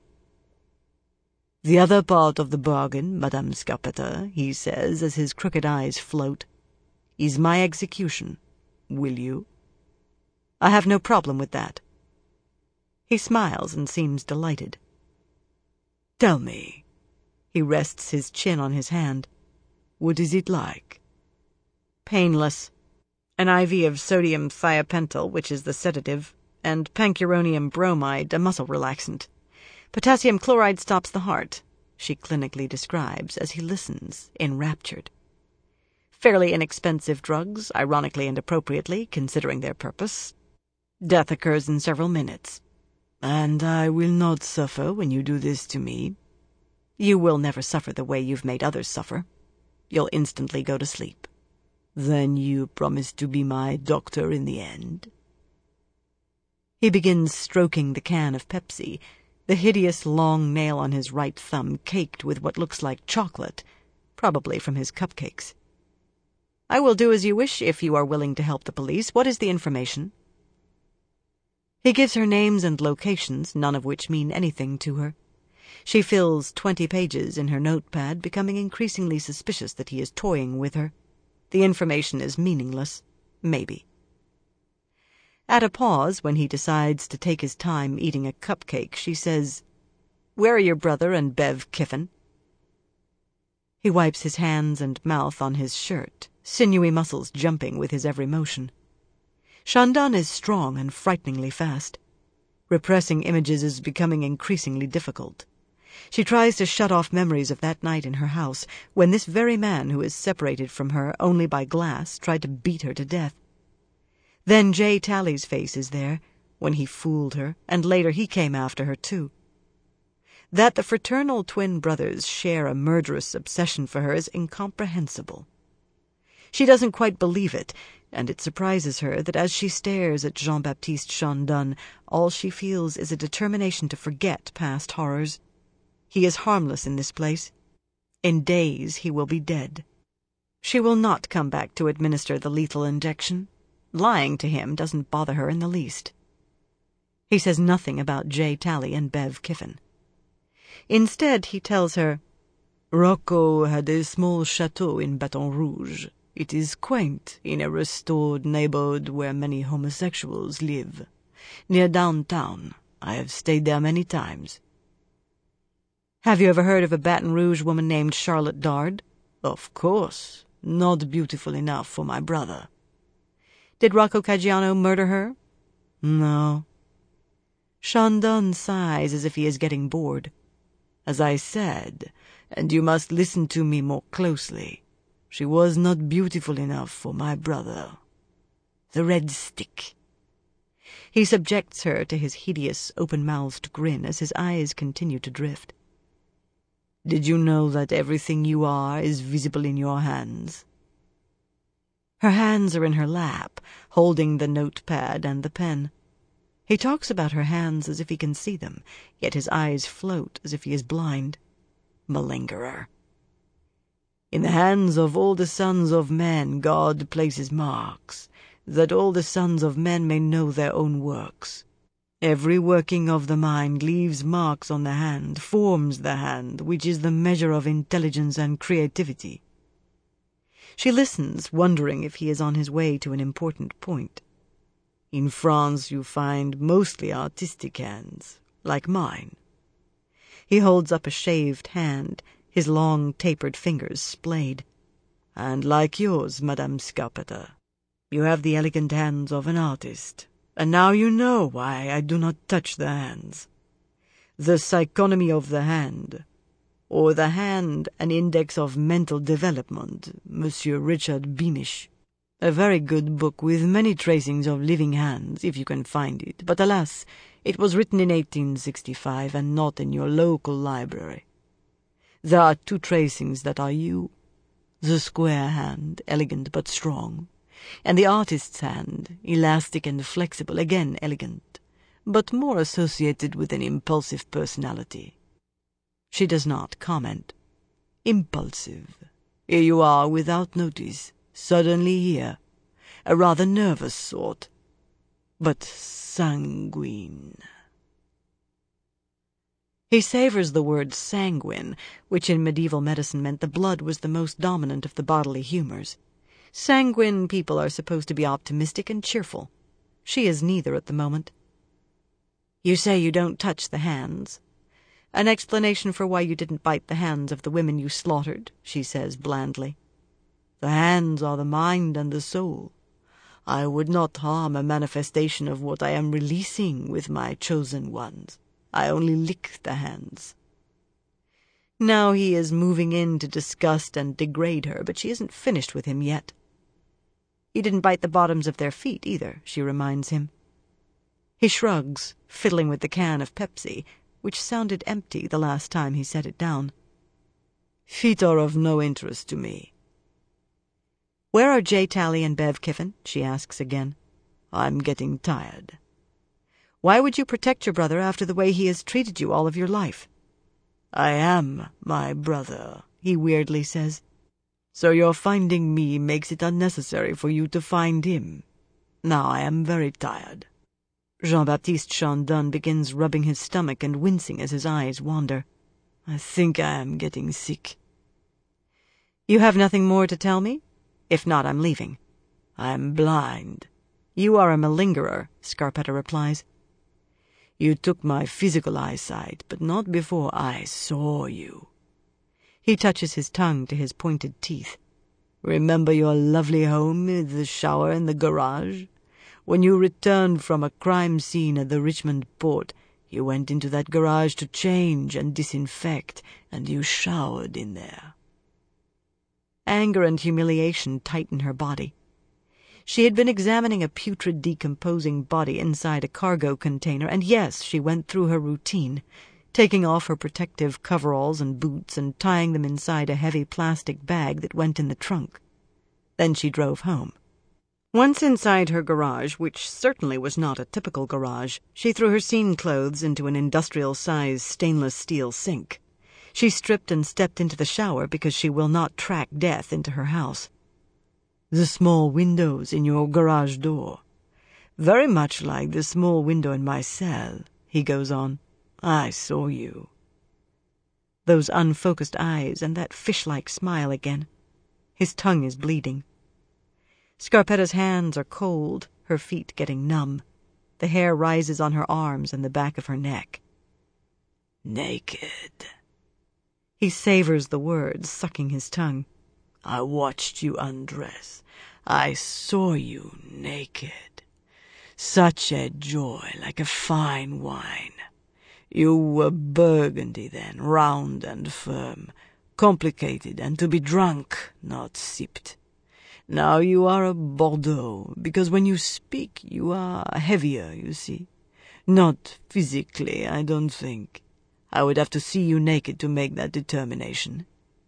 The other part of the bargain, Madame Scarpetta, he says as his crooked eyes float, is my execution. Will you? I have no problem with that. He smiles and seems delighted. Tell me. He rests his chin on his hand. What is it like? Painless. An I V of sodium thiopental, which is the sedative, and pancuronium bromide, a muscle relaxant. Potassium chloride stops the heart, she clinically describes as he listens, enraptured. Fairly inexpensive drugs, ironically and appropriately, considering their purpose. Death occurs in several minutes. And I will not suffer when you do this to me. You will never suffer the way you've made others suffer. You'll instantly go to sleep. Then you promise to be my doctor in the end? He begins stroking the can of Pepsi, the hideous long nail on his right thumb caked with what looks like chocolate, probably from his cupcakes. I will do as you wish if you are willing to help the police. What is the information? He gives her names and locations, none of which mean anything to her. She fills twenty pages in her notepad, becoming increasingly suspicious that he is toying with her. The information is meaningless, maybe. At a pause, when he decides to take his time eating a cupcake, she says, Where are your brother and Bev Kiffin? He wipes his hands and mouth on his shirt, sinewy muscles jumping with his every motion. Shandon is strong and frighteningly fast. Repressing images is becoming increasingly difficult. She tries to shut off memories of that night in her house, when this very man who is separated from her only by glass tried to beat her to death. Then Jay Talley's face is there, when he fooled her, and later he came after her too. That the fraternal twin brothers share a murderous obsession for her is incomprehensible. She doesn't quite believe it, and it surprises her that as she stares at Jean-Baptiste Chandon, all she feels is a determination to forget past horrors. He is harmless in this place. In days he will be dead. She will not come back to administer the lethal injection. Lying to him doesn't bother her in the least. He says nothing about Jay Talley and Bev Kiffin. Instead, he tells her, Rocco had a small chateau in Baton Rouge. It is quaint in a restored neighborhood where many homosexuals live. Near downtown. I have stayed there many times. Have you ever heard of a Baton Rouge woman named Charlotte Dard? Of course. Not beautiful enough for my brother. Did Rocco Caggiano murder her? No. Chandon sighs as if he is getting bored. As I said, and you must listen to me more closely, she was not beautiful enough for my brother. The Red Stick. He subjects her to his hideous, open-mouthed grin as his eyes continue to drift. Did you know that everything you are is visible in your hands? Her hands are in her lap, holding the notepad and the pen. He talks about her hands as if he can see them, yet his eyes float as if he is blind. Malingerer. In the hands of all the sons of men God places marks, that all the sons of men may know their own works. Every working of the mind leaves marks on the hand, forms the hand, which is the measure of intelligence and creativity." She listens, wondering if he is on his way to an important point. "In France you find mostly artistic hands, like mine." He holds up a shaved hand, his long tapered fingers splayed. "And like yours, Madame Scarpetta. You have the elegant hands of an artist, and now you know why I do not touch the hands. The Psychonomy of the Hand, or The Hand, an Index of Mental Development, Monsieur Richard Beamish. A very good book with many tracings of living hands, if you can find it, but alas, it was written in eighteen sixty-five and not in your local library. There are two tracings that are you, the square hand, elegant but strong, and the artist's hand, elastic and flexible, again elegant, but more associated with an impulsive personality." She does not comment. "Impulsive. Here you are without notice, suddenly here, a rather nervous sort, but sanguine." He savors the word sanguine, which in medieval medicine meant the blood was the most dominant of the bodily humors. Sanguine people are supposed to be optimistic and cheerful. She is neither at the moment. "You say you don't touch the hands. An explanation for why you didn't bite the hands of the women you slaughtered," she says blandly. "The hands are the mind and the soul. I would not harm a manifestation of what I am releasing with my chosen ones. I only lick the hands." Now he is moving in to disgust and degrade her, but she isn't finished with him yet. "You didn't bite the bottoms of their feet either," she reminds him. He shrugs, fiddling with the can of Pepsi, which sounded empty the last time he set it down. "Feet are of no interest to me." "Where are J. Talley and Bev Kiffin?" she asks again. "I'm getting tired." "Why would you protect your brother after the way he has treated you all of your life?" "I am my brother," he weirdly says. "So your finding me makes it unnecessary for you to find him. Now I am very tired." Jean-Baptiste Chandon begins rubbing his stomach and wincing as his eyes wander. "I think I am getting sick." "You have nothing more to tell me? If not, I'm leaving." "I'm blind." "You are a malingerer," Scarpetta replies. "You took my physical eyesight, but not before I saw you." He touches his tongue to his pointed teeth. "Remember your lovely home with the shower in the garage? When you returned from a crime scene at the Richmond port, you went into that garage to change and disinfect, and you showered in there." Anger and humiliation tighten her body. She had been examining a putrid, decomposing body inside a cargo container, and yes, she went through her routine, taking off her protective coveralls and boots and tying them inside a heavy plastic bag that went in the trunk. Then she drove home. Once inside her garage, which certainly was not a typical garage, she threw her scene clothes into an industrial-sized stainless steel sink. She stripped and stepped into the shower because she will not track death into her house. "The small windows in your garage door. Very much like the small window in my cell," he goes on. "I saw you." Those unfocused eyes and that fish-like smile again. His tongue is bleeding. Scarpetta's hands are cold, her feet getting numb. The hair rises on her arms and the back of her neck. "Naked." He savors the words, sucking his tongue. "I watched you undress. I saw you naked. Such a joy, like a fine wine. You were burgundy then, round and firm, complicated and to be drunk, not sipped. Now you are a Bordeaux, because when you speak you are heavier, you see. Not physically, I don't think. I would have to see you naked to make that determination."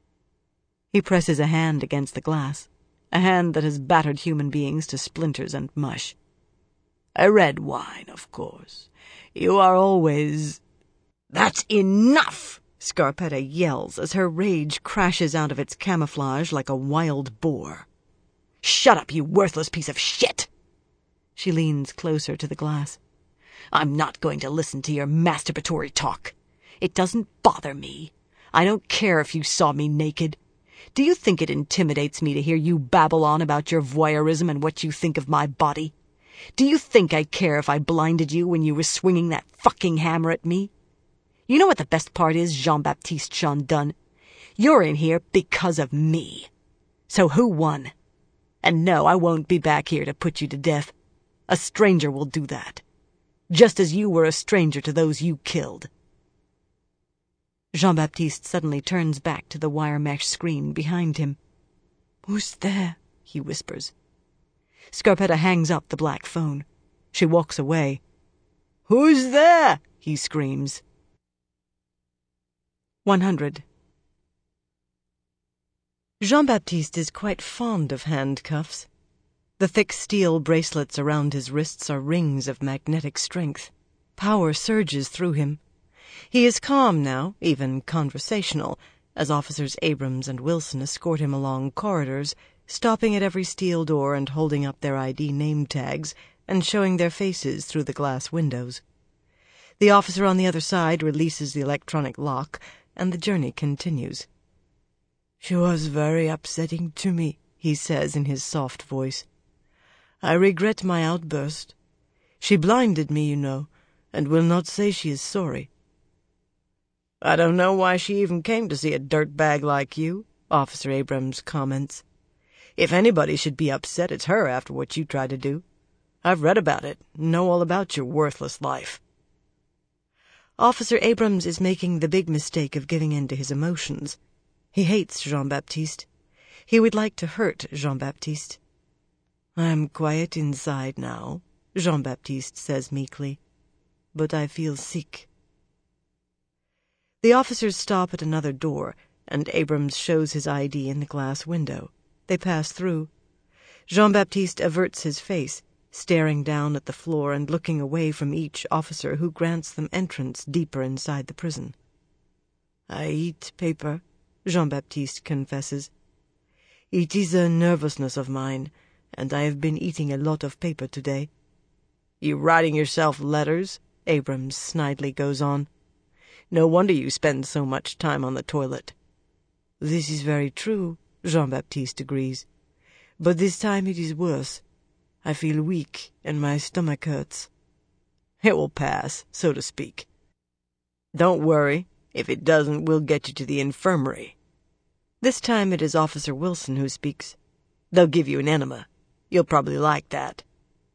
He presses a hand against the glass, a hand that has battered human beings to splinters and mush. "A red wine, of course. You are always—" "That's enough!" Scarpetta yells as her rage crashes out of its camouflage like a wild boar. "Shut up, you worthless piece of shit!" She leans closer to the glass. "I'm not going to listen to your masturbatory talk. It doesn't bother me. I don't care if you saw me naked. Do you think it intimidates me to hear you babble on about your voyeurism and what you think of my body? Do you think I care if I blinded you when you were swinging that fucking hammer at me? You know what the best part is, Jean-Baptiste Chandon? You're in here because of me. So who won? And no, I won't be back here to put you to death. A stranger will do that. Just as you were a stranger to those you killed." Jean-Baptiste suddenly turns back to the wire mesh screen behind him. "Who's there?" he whispers. Scarpetta hangs up the black phone. She walks away. "Who's there?" he screams. one hundred. Jean-Baptiste is quite fond of handcuffs. The thick steel bracelets around his wrists are rings of magnetic strength. Power surges through him. He is calm now, even conversational, as Officers Abrams and Wilson escort him along corridors, stopping at every steel door and holding up their I D name tags and showing their faces through the glass windows. The officer on the other side releases the electronic lock, and the journey continues. "She was very upsetting to me," he says in his soft voice. "I regret my outburst. She blinded me, you know, and will not say she is sorry." "I don't know why she even came to see a dirtbag like you," Officer Abrams comments. "If anybody should be upset, it's her after what you tried to do. I've read about it, know all about your worthless life." Officer Abrams is making the big mistake of giving in to his emotions. He hates Jean-Baptiste. He would like to hurt Jean-Baptiste. "I am quiet inside now," Jean-Baptiste says meekly, "but I feel sick." The officers stop at another door, and Abrams shows his I D in the glass window. They pass through. Jean-Baptiste averts his face, staring down at the floor and looking away from each officer who grants them entrance deeper inside the prison. "I eat paper," Jean-Baptiste confesses. "It is a nervousness of mine, and I have been eating a lot of paper today." "You writing yourself letters?" Abrams snidely goes on. "No wonder you spend so much time on the toilet." "This is very true," Jean-Baptiste agrees. "But this time it is worse. I feel weak, and my stomach hurts." "It will pass, so to speak." "Don't worry. If it doesn't, we'll get you to the infirmary." This time it is Officer Wilson who speaks. "They'll give you an enema. You'll probably like that."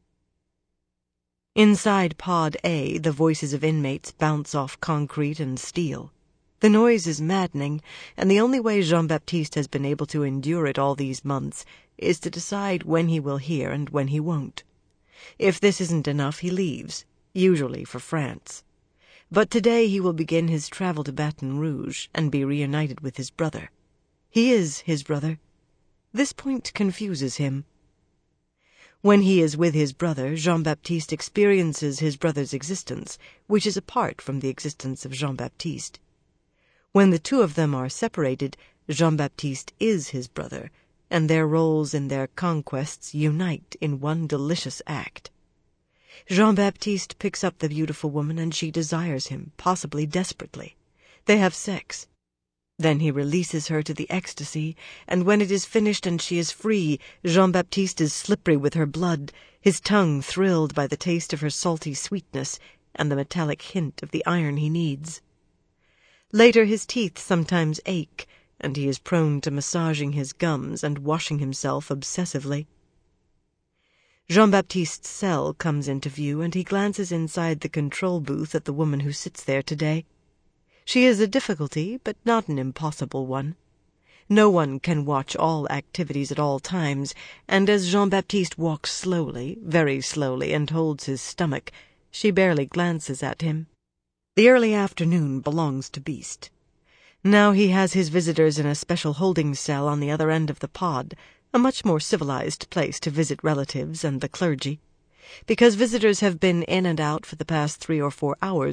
Inside Pod A, the voices of inmates bounce off concrete and steel. The noise is maddening, and the only way Jean-Baptiste has been able to endure it all these months is to decide when he will hear and when he won't. If this isn't enough, he leaves, usually for France. But today he will begin his travel to Baton Rouge and be reunited with his brother. He is his brother. This point confuses him. When he is with his brother, Jean-Baptiste experiences his brother's existence, which is apart from the existence of Jean-Baptiste. When the two of them are separated, Jean-Baptiste is his brother, and their roles in their conquests unite in one delicious act. Jean-Baptiste picks up the beautiful woman, and she desires him, possibly desperately. They have sex. Then he releases her to the ecstasy, and when it is finished and she is free, Jean-Baptiste is slippery with her blood, his tongue thrilled by the taste of her salty sweetness and the metallic hint of the iron he needs. Later his teeth sometimes ache, and he is prone to massaging his gums and washing himself obsessively. Jean-Baptiste's cell comes into view, and he glances inside the control booth at the woman who sits there today. She is a difficulty, but not an impossible one. No one can watch all activities at all times, and as Jean-Baptiste walks slowly, very slowly, and holds his stomach, she barely glances at him. The early afternoon belongs to Beast. Now he has his visitors in a special holding cell on the other end of the pod, a much more civilized place to visit relatives and the clergy. Because visitors have been in and out for the past three or four hours,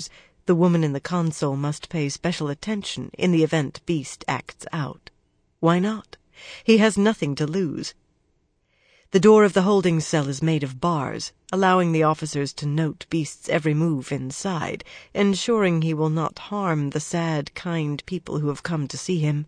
The woman in the console must pay special attention in the event Beast acts out. Why not? He has nothing to lose. The door of the holding cell is made of bars, allowing the officers to note Beast's every move inside, ensuring he will not harm the sad, kind people who have come to see him.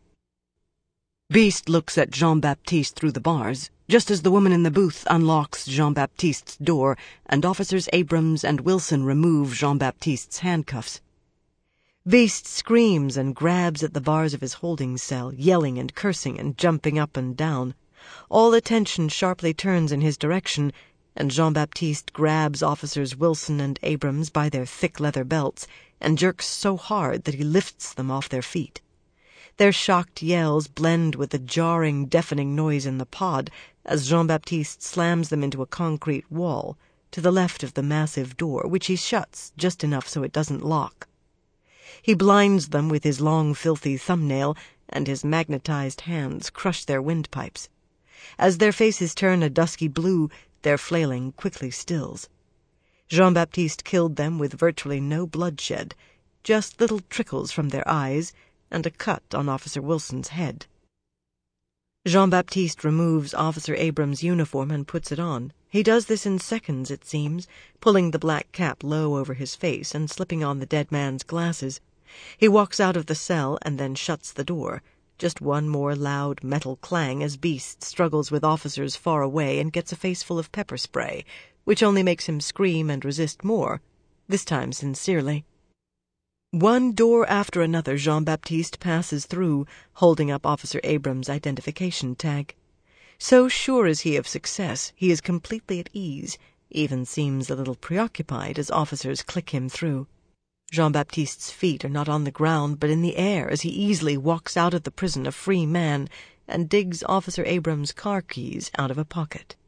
Beast looks at Jean-Baptiste through the bars, just as the woman in the booth unlocks Jean-Baptiste's door, and Officers Abrams and Wilson remove Jean-Baptiste's handcuffs. Beast screams and grabs at the bars of his holding cell, yelling and cursing and jumping up and down. All attention sharply turns in his direction, and Jean-Baptiste grabs Officers Wilson and Abrams by their thick leather belts and jerks so hard that he lifts them off their feet. Their shocked yells blend with the jarring, deafening noise in the pod as Jean-Baptiste slams them into a concrete wall to the left of the massive door, which he shuts just enough so it doesn't lock. He blinds them with his long, filthy thumbnail, and his magnetized hands crush their windpipes. As their faces turn a dusky blue, their flailing quickly stills. Jean-Baptiste killed them with virtually no bloodshed, just little trickles from their eyes, and a cut on Officer Wilson's head. Jean-Baptiste removes Officer Abrams' uniform and puts it on. He does this in seconds, it seems, pulling the black cap low over his face and slipping on the dead man's glasses. He walks out of the cell and then shuts the door. Just one more loud metal clang as Beast struggles with officers far away and gets a face full of pepper spray, which only makes him scream and resist more, this time sincerely. One door after another Jean-Baptiste passes through, holding up Officer Abrams' identification tag. So sure is he of success, he is completely at ease, even seems a little preoccupied as officers click him through. Jean-Baptiste's feet are not on the ground but in the air as he easily walks out of the prison a free man and digs Officer Abrams' car keys out of a pocket.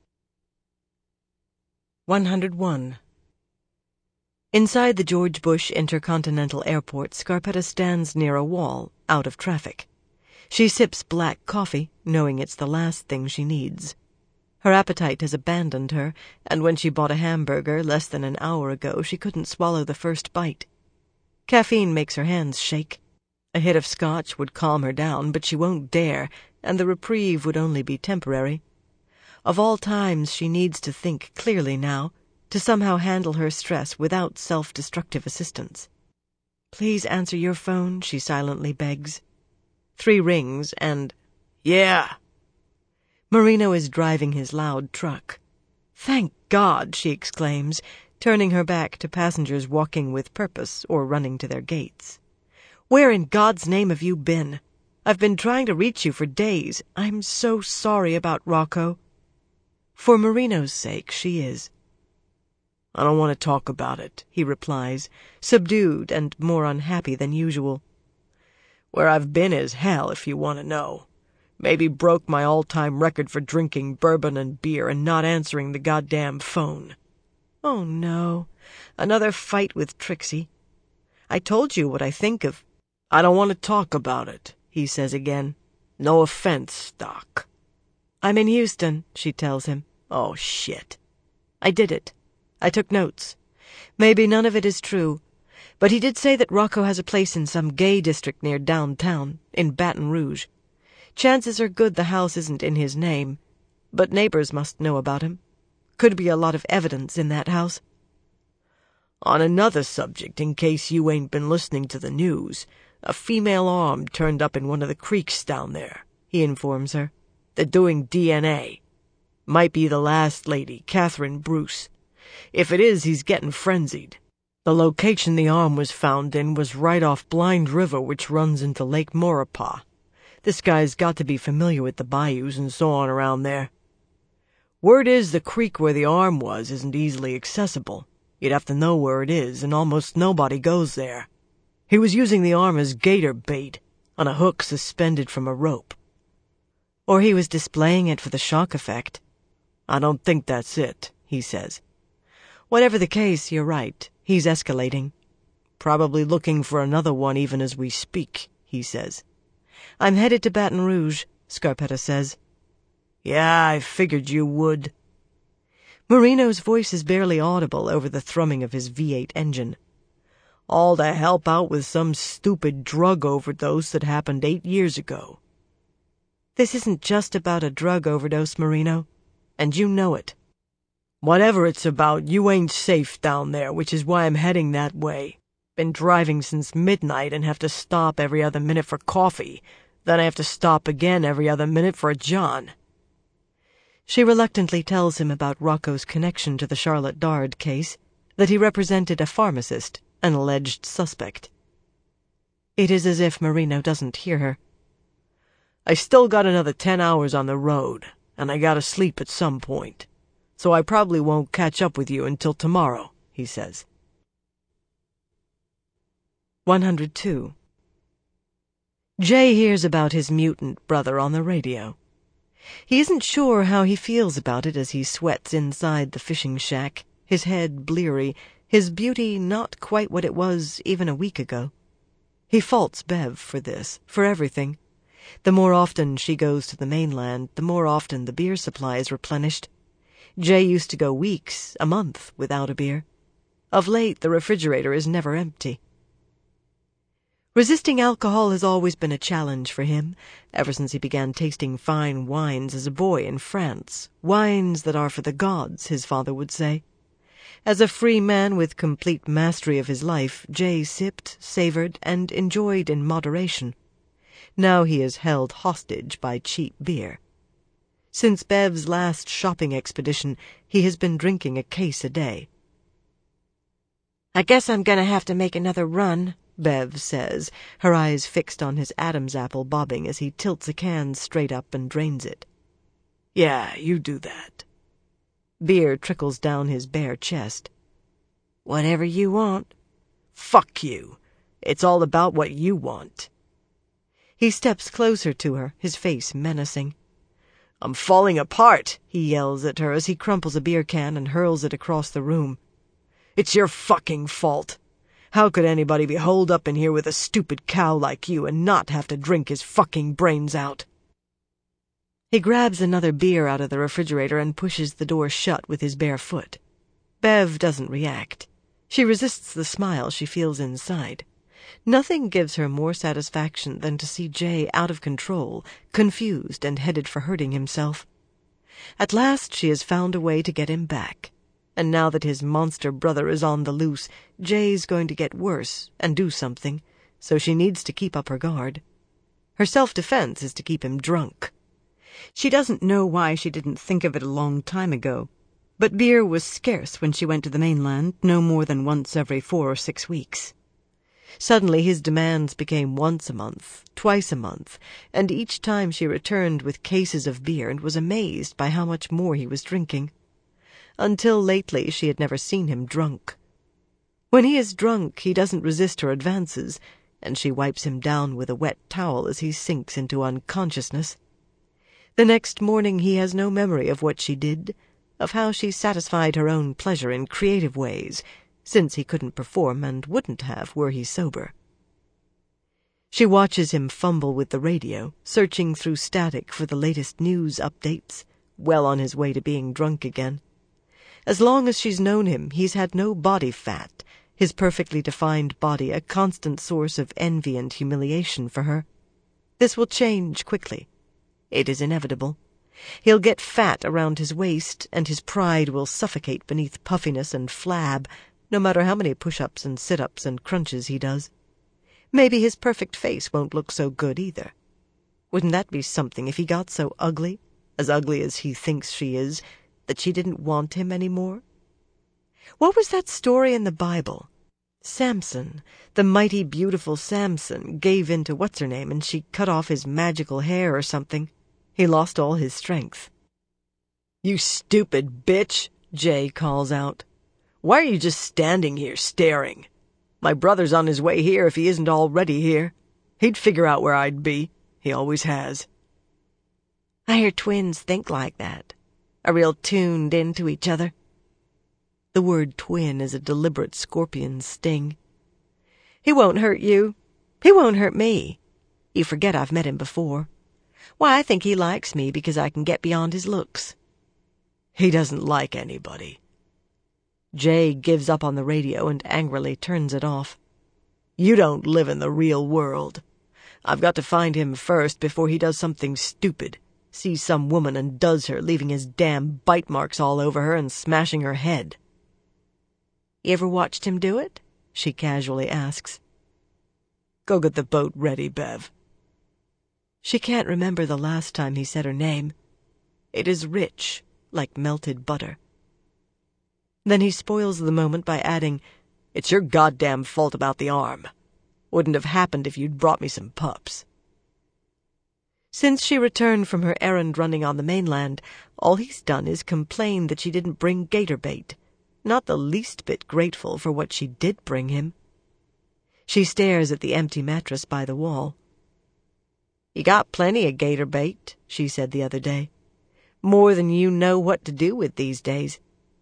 one hundred one. Inside the George Bush Intercontinental Airport, Scarpetta stands near a wall, out of traffic. She sips black coffee, knowing it's the last thing she needs. Her appetite has abandoned her, and when she bought a hamburger less than an hour ago, she couldn't swallow the first bite. Caffeine makes her hands shake. A hit of scotch would calm her down, but she won't dare, and the reprieve would only be temporary. Of all times, she needs to think clearly now, to somehow handle her stress without self-destructive assistance. "Please answer your phone," she silently begs. Three rings, and, "Yeah." Marino is driving his loud truck. "Thank God," she exclaims, turning her back to passengers walking with purpose or running to their gates. "Where in God's name have you been? I've been trying to reach you for days. I'm so sorry about Rocco." For Marino's sake, she is. "I don't want to talk about it," he replies, subdued and more unhappy than usual. "Where I've been is hell, if you want to know. Maybe broke my all-time record for drinking bourbon and beer and not answering the goddamn phone." "Oh, no. Another fight with Trixie. I told you what I think of—" "I don't want to talk about it," he says again. "No offense, Doc." "I'm in Houston," she tells him. "Oh, shit." "I did it. I took notes. Maybe none of it is true, but he did say that Rocco has a place in some gay district near downtown, in Baton Rouge. Chances are good the house isn't in his name, but neighbors must know about him. Could be a lot of evidence in that house." "On another subject, in case you ain't been listening to the news, a female arm turned up in one of the creeks down there," he informs her. "They're doing D N A. Might be the last lady, Catherine Bruce. If it is, he's getting frenzied. The location the arm was found in was right off Blind River, which runs into Lake Maurepas. This guy's got to be familiar with the bayous and so on around there. Word is the creek where the arm was isn't easily accessible. You'd have to know where it is, and almost nobody goes there. He was using the arm as gator bait, on a hook suspended from a rope." "Or he was displaying it for the shock effect." "I don't think that's it," he says. "Whatever the case, you're right. He's escalating. Probably looking for another one even as we speak," he says. "I'm headed to Baton Rouge," Scarpetta says. "Yeah, I figured you would." Marino's voice is barely audible over the thrumming of his V eight engine. All to help out with some stupid drug overdose that happened eight years ago. This isn't just about a drug overdose, Marino, and you know it. Whatever it's about, you ain't safe down there, which is why I'm heading that way. Been driving since midnight and have to stop every other minute for coffee. Then I have to stop again every other minute for a John. She reluctantly tells him about Rocco's connection to the Charlotte Dard case, that he represented a pharmacist, an alleged suspect. It is as if Marino doesn't hear her. I still got another ten hours on the road, and I gotta sleep at some point. So I probably won't catch up with you until tomorrow, he says. one hundred two. Jay hears about his mutant brother on the radio. He isn't sure how he feels about it as he sweats inside the fishing shack, his head bleary, his beauty not quite what it was even a week ago. He faults Bev for this, for everything. The more often she goes to the mainland, the more often the beer supply is replenished. Jay used to go weeks, a month, without a beer. Of late, the refrigerator is never empty. Resisting alcohol has always been a challenge for him, ever since he began tasting fine wines as a boy in France. Wines that are for the gods, his father would say. As a free man with complete mastery of his life, Jay sipped, savored, and enjoyed in moderation. Now he is held hostage by cheap beer. Since Bev's last shopping expedition, he has been drinking a case a day. I guess I'm gonna have to make another run, Bev says, her eyes fixed on his Adam's apple bobbing as he tilts a can straight up and drains it. Yeah, you do that. Beer trickles down his bare chest. Whatever you want. Fuck you. It's all about what you want. He steps closer to her, his face menacing. I'm falling apart, he yells at her as he crumples a beer can and hurls it across the room. It's your fucking fault. How could anybody be holed up in here with a stupid cow like you and not have to drink his fucking brains out? He grabs another beer out of the refrigerator and pushes the door shut with his bare foot. Bev doesn't react. She resists the smile she feels inside. Nothing gives her more satisfaction than to see Jay out of control, confused and headed for hurting himself. At last she has found a way to get him back. And now that his monster brother is on the loose, Jay's going to get worse and do something, so she needs to keep up her guard. Her self-defense is to keep him drunk. She doesn't know why she didn't think of it a long time ago, but beer was scarce when she went to the mainland, no more than once every four or six weeks. Suddenly his demands became once a month, twice a month, and each time she returned with cases of beer and was amazed by how much more he was drinking. Until lately she had never seen him drunk. When he is drunk, he doesn't resist her advances, and she wipes him down with a wet towel as he sinks into unconsciousness. The next morning he has no memory of what she did, of how she satisfied her own pleasure in creative ways, since he couldn't perform and wouldn't have were he sober. She watches him fumble with the radio, searching through static for the latest news updates, well on his way to being drunk again. As long as she's known him, he's had no body fat, his perfectly defined body a constant source of envy and humiliation for her. This will change quickly. It is inevitable. He'll get fat around his waist, and his pride will suffocate beneath puffiness and flab, no matter how many push-ups and sit-ups and crunches he does. Maybe his perfect face won't look so good either. Wouldn't that be something if he got so ugly, as ugly as he thinks she is, that she didn't want him any more? What was that story in the Bible? Samson, the mighty beautiful Samson, gave in to what's-her-name and she cut off his magical hair or something. He lost all his strength. You stupid bitch, Jay calls out. Why are you just standing here staring? My brother's on his way here if he isn't already here. He'd figure out where I'd be. He always has. I hear twins think like that. Are real tuned into each other. The word twin is a deliberate scorpion sting. He won't hurt you. He won't hurt me. You forget I've met him before. Why, I think he likes me because I can get beyond his looks. He doesn't like anybody. Jay gives up on the radio and angrily turns it off. You don't live in the real world. I've got to find him first before he does something stupid. Sees some woman and does her, leaving his damn bite marks all over her and smashing her head." "You ever watched him do it?" she casually asks. "Go get the boat ready, Bev." She can't remember the last time he said her name. It is rich, like melted butter. Then he spoils the moment by adding, "It's your goddamn fault about the arm. Wouldn't have happened if you'd brought me some pups." Since she returned from her errand running on the mainland, all he's done is complain that she didn't bring gator bait, not the least bit grateful for what she did bring him. She stares at the empty mattress by the wall. "You got plenty of gator bait," she said the other day. "More than you know what to do with these days."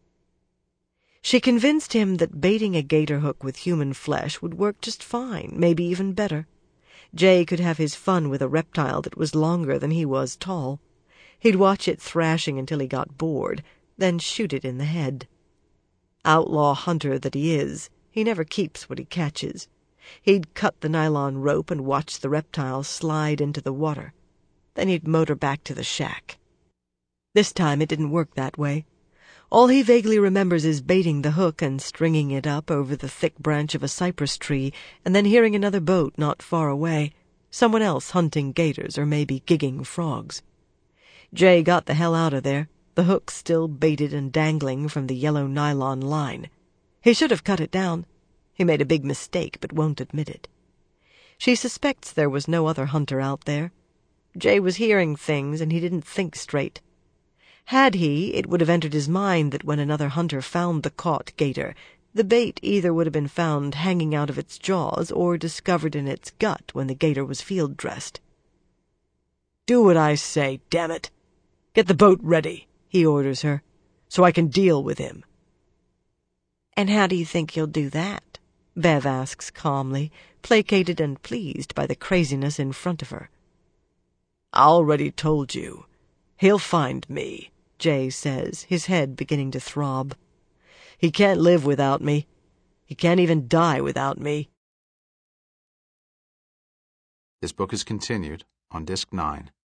She convinced him that baiting a gator hook with human flesh would work just fine, maybe even better. Jay could have his fun with a reptile that was longer than he was tall. He'd watch it thrashing until he got bored, then shoot it in the head. Outlaw hunter that he is, he never keeps what he catches. He'd cut the nylon rope and watch the reptile slide into the water. Then he'd motor back to the shack. This time it didn't work that way. All he vaguely remembers is baiting the hook and stringing it up over the thick branch of a cypress tree, and then hearing another boat not far away, someone else hunting gators or maybe gigging frogs. Jay got the hell out of there, the hook still baited and dangling from the yellow nylon line. He should have cut it down. He made a big mistake, but won't admit it. She suspects there was no other hunter out there. Jay was hearing things, and he didn't think straight. Had he, it would have entered his mind that when another hunter found the caught gator, the bait either would have been found hanging out of its jaws or discovered in its gut when the gator was field-dressed. "Do what I say, damn it! Get the boat ready," he orders her, "so I can deal with him." "And how do you think he'll do that?" Bev asks calmly, placated and pleased by the craziness in front of her. "I already told you. He'll find me," Jay says, his head beginning to throb. "He can't live without me. He can't even die without me." This book is continued on Disc nine.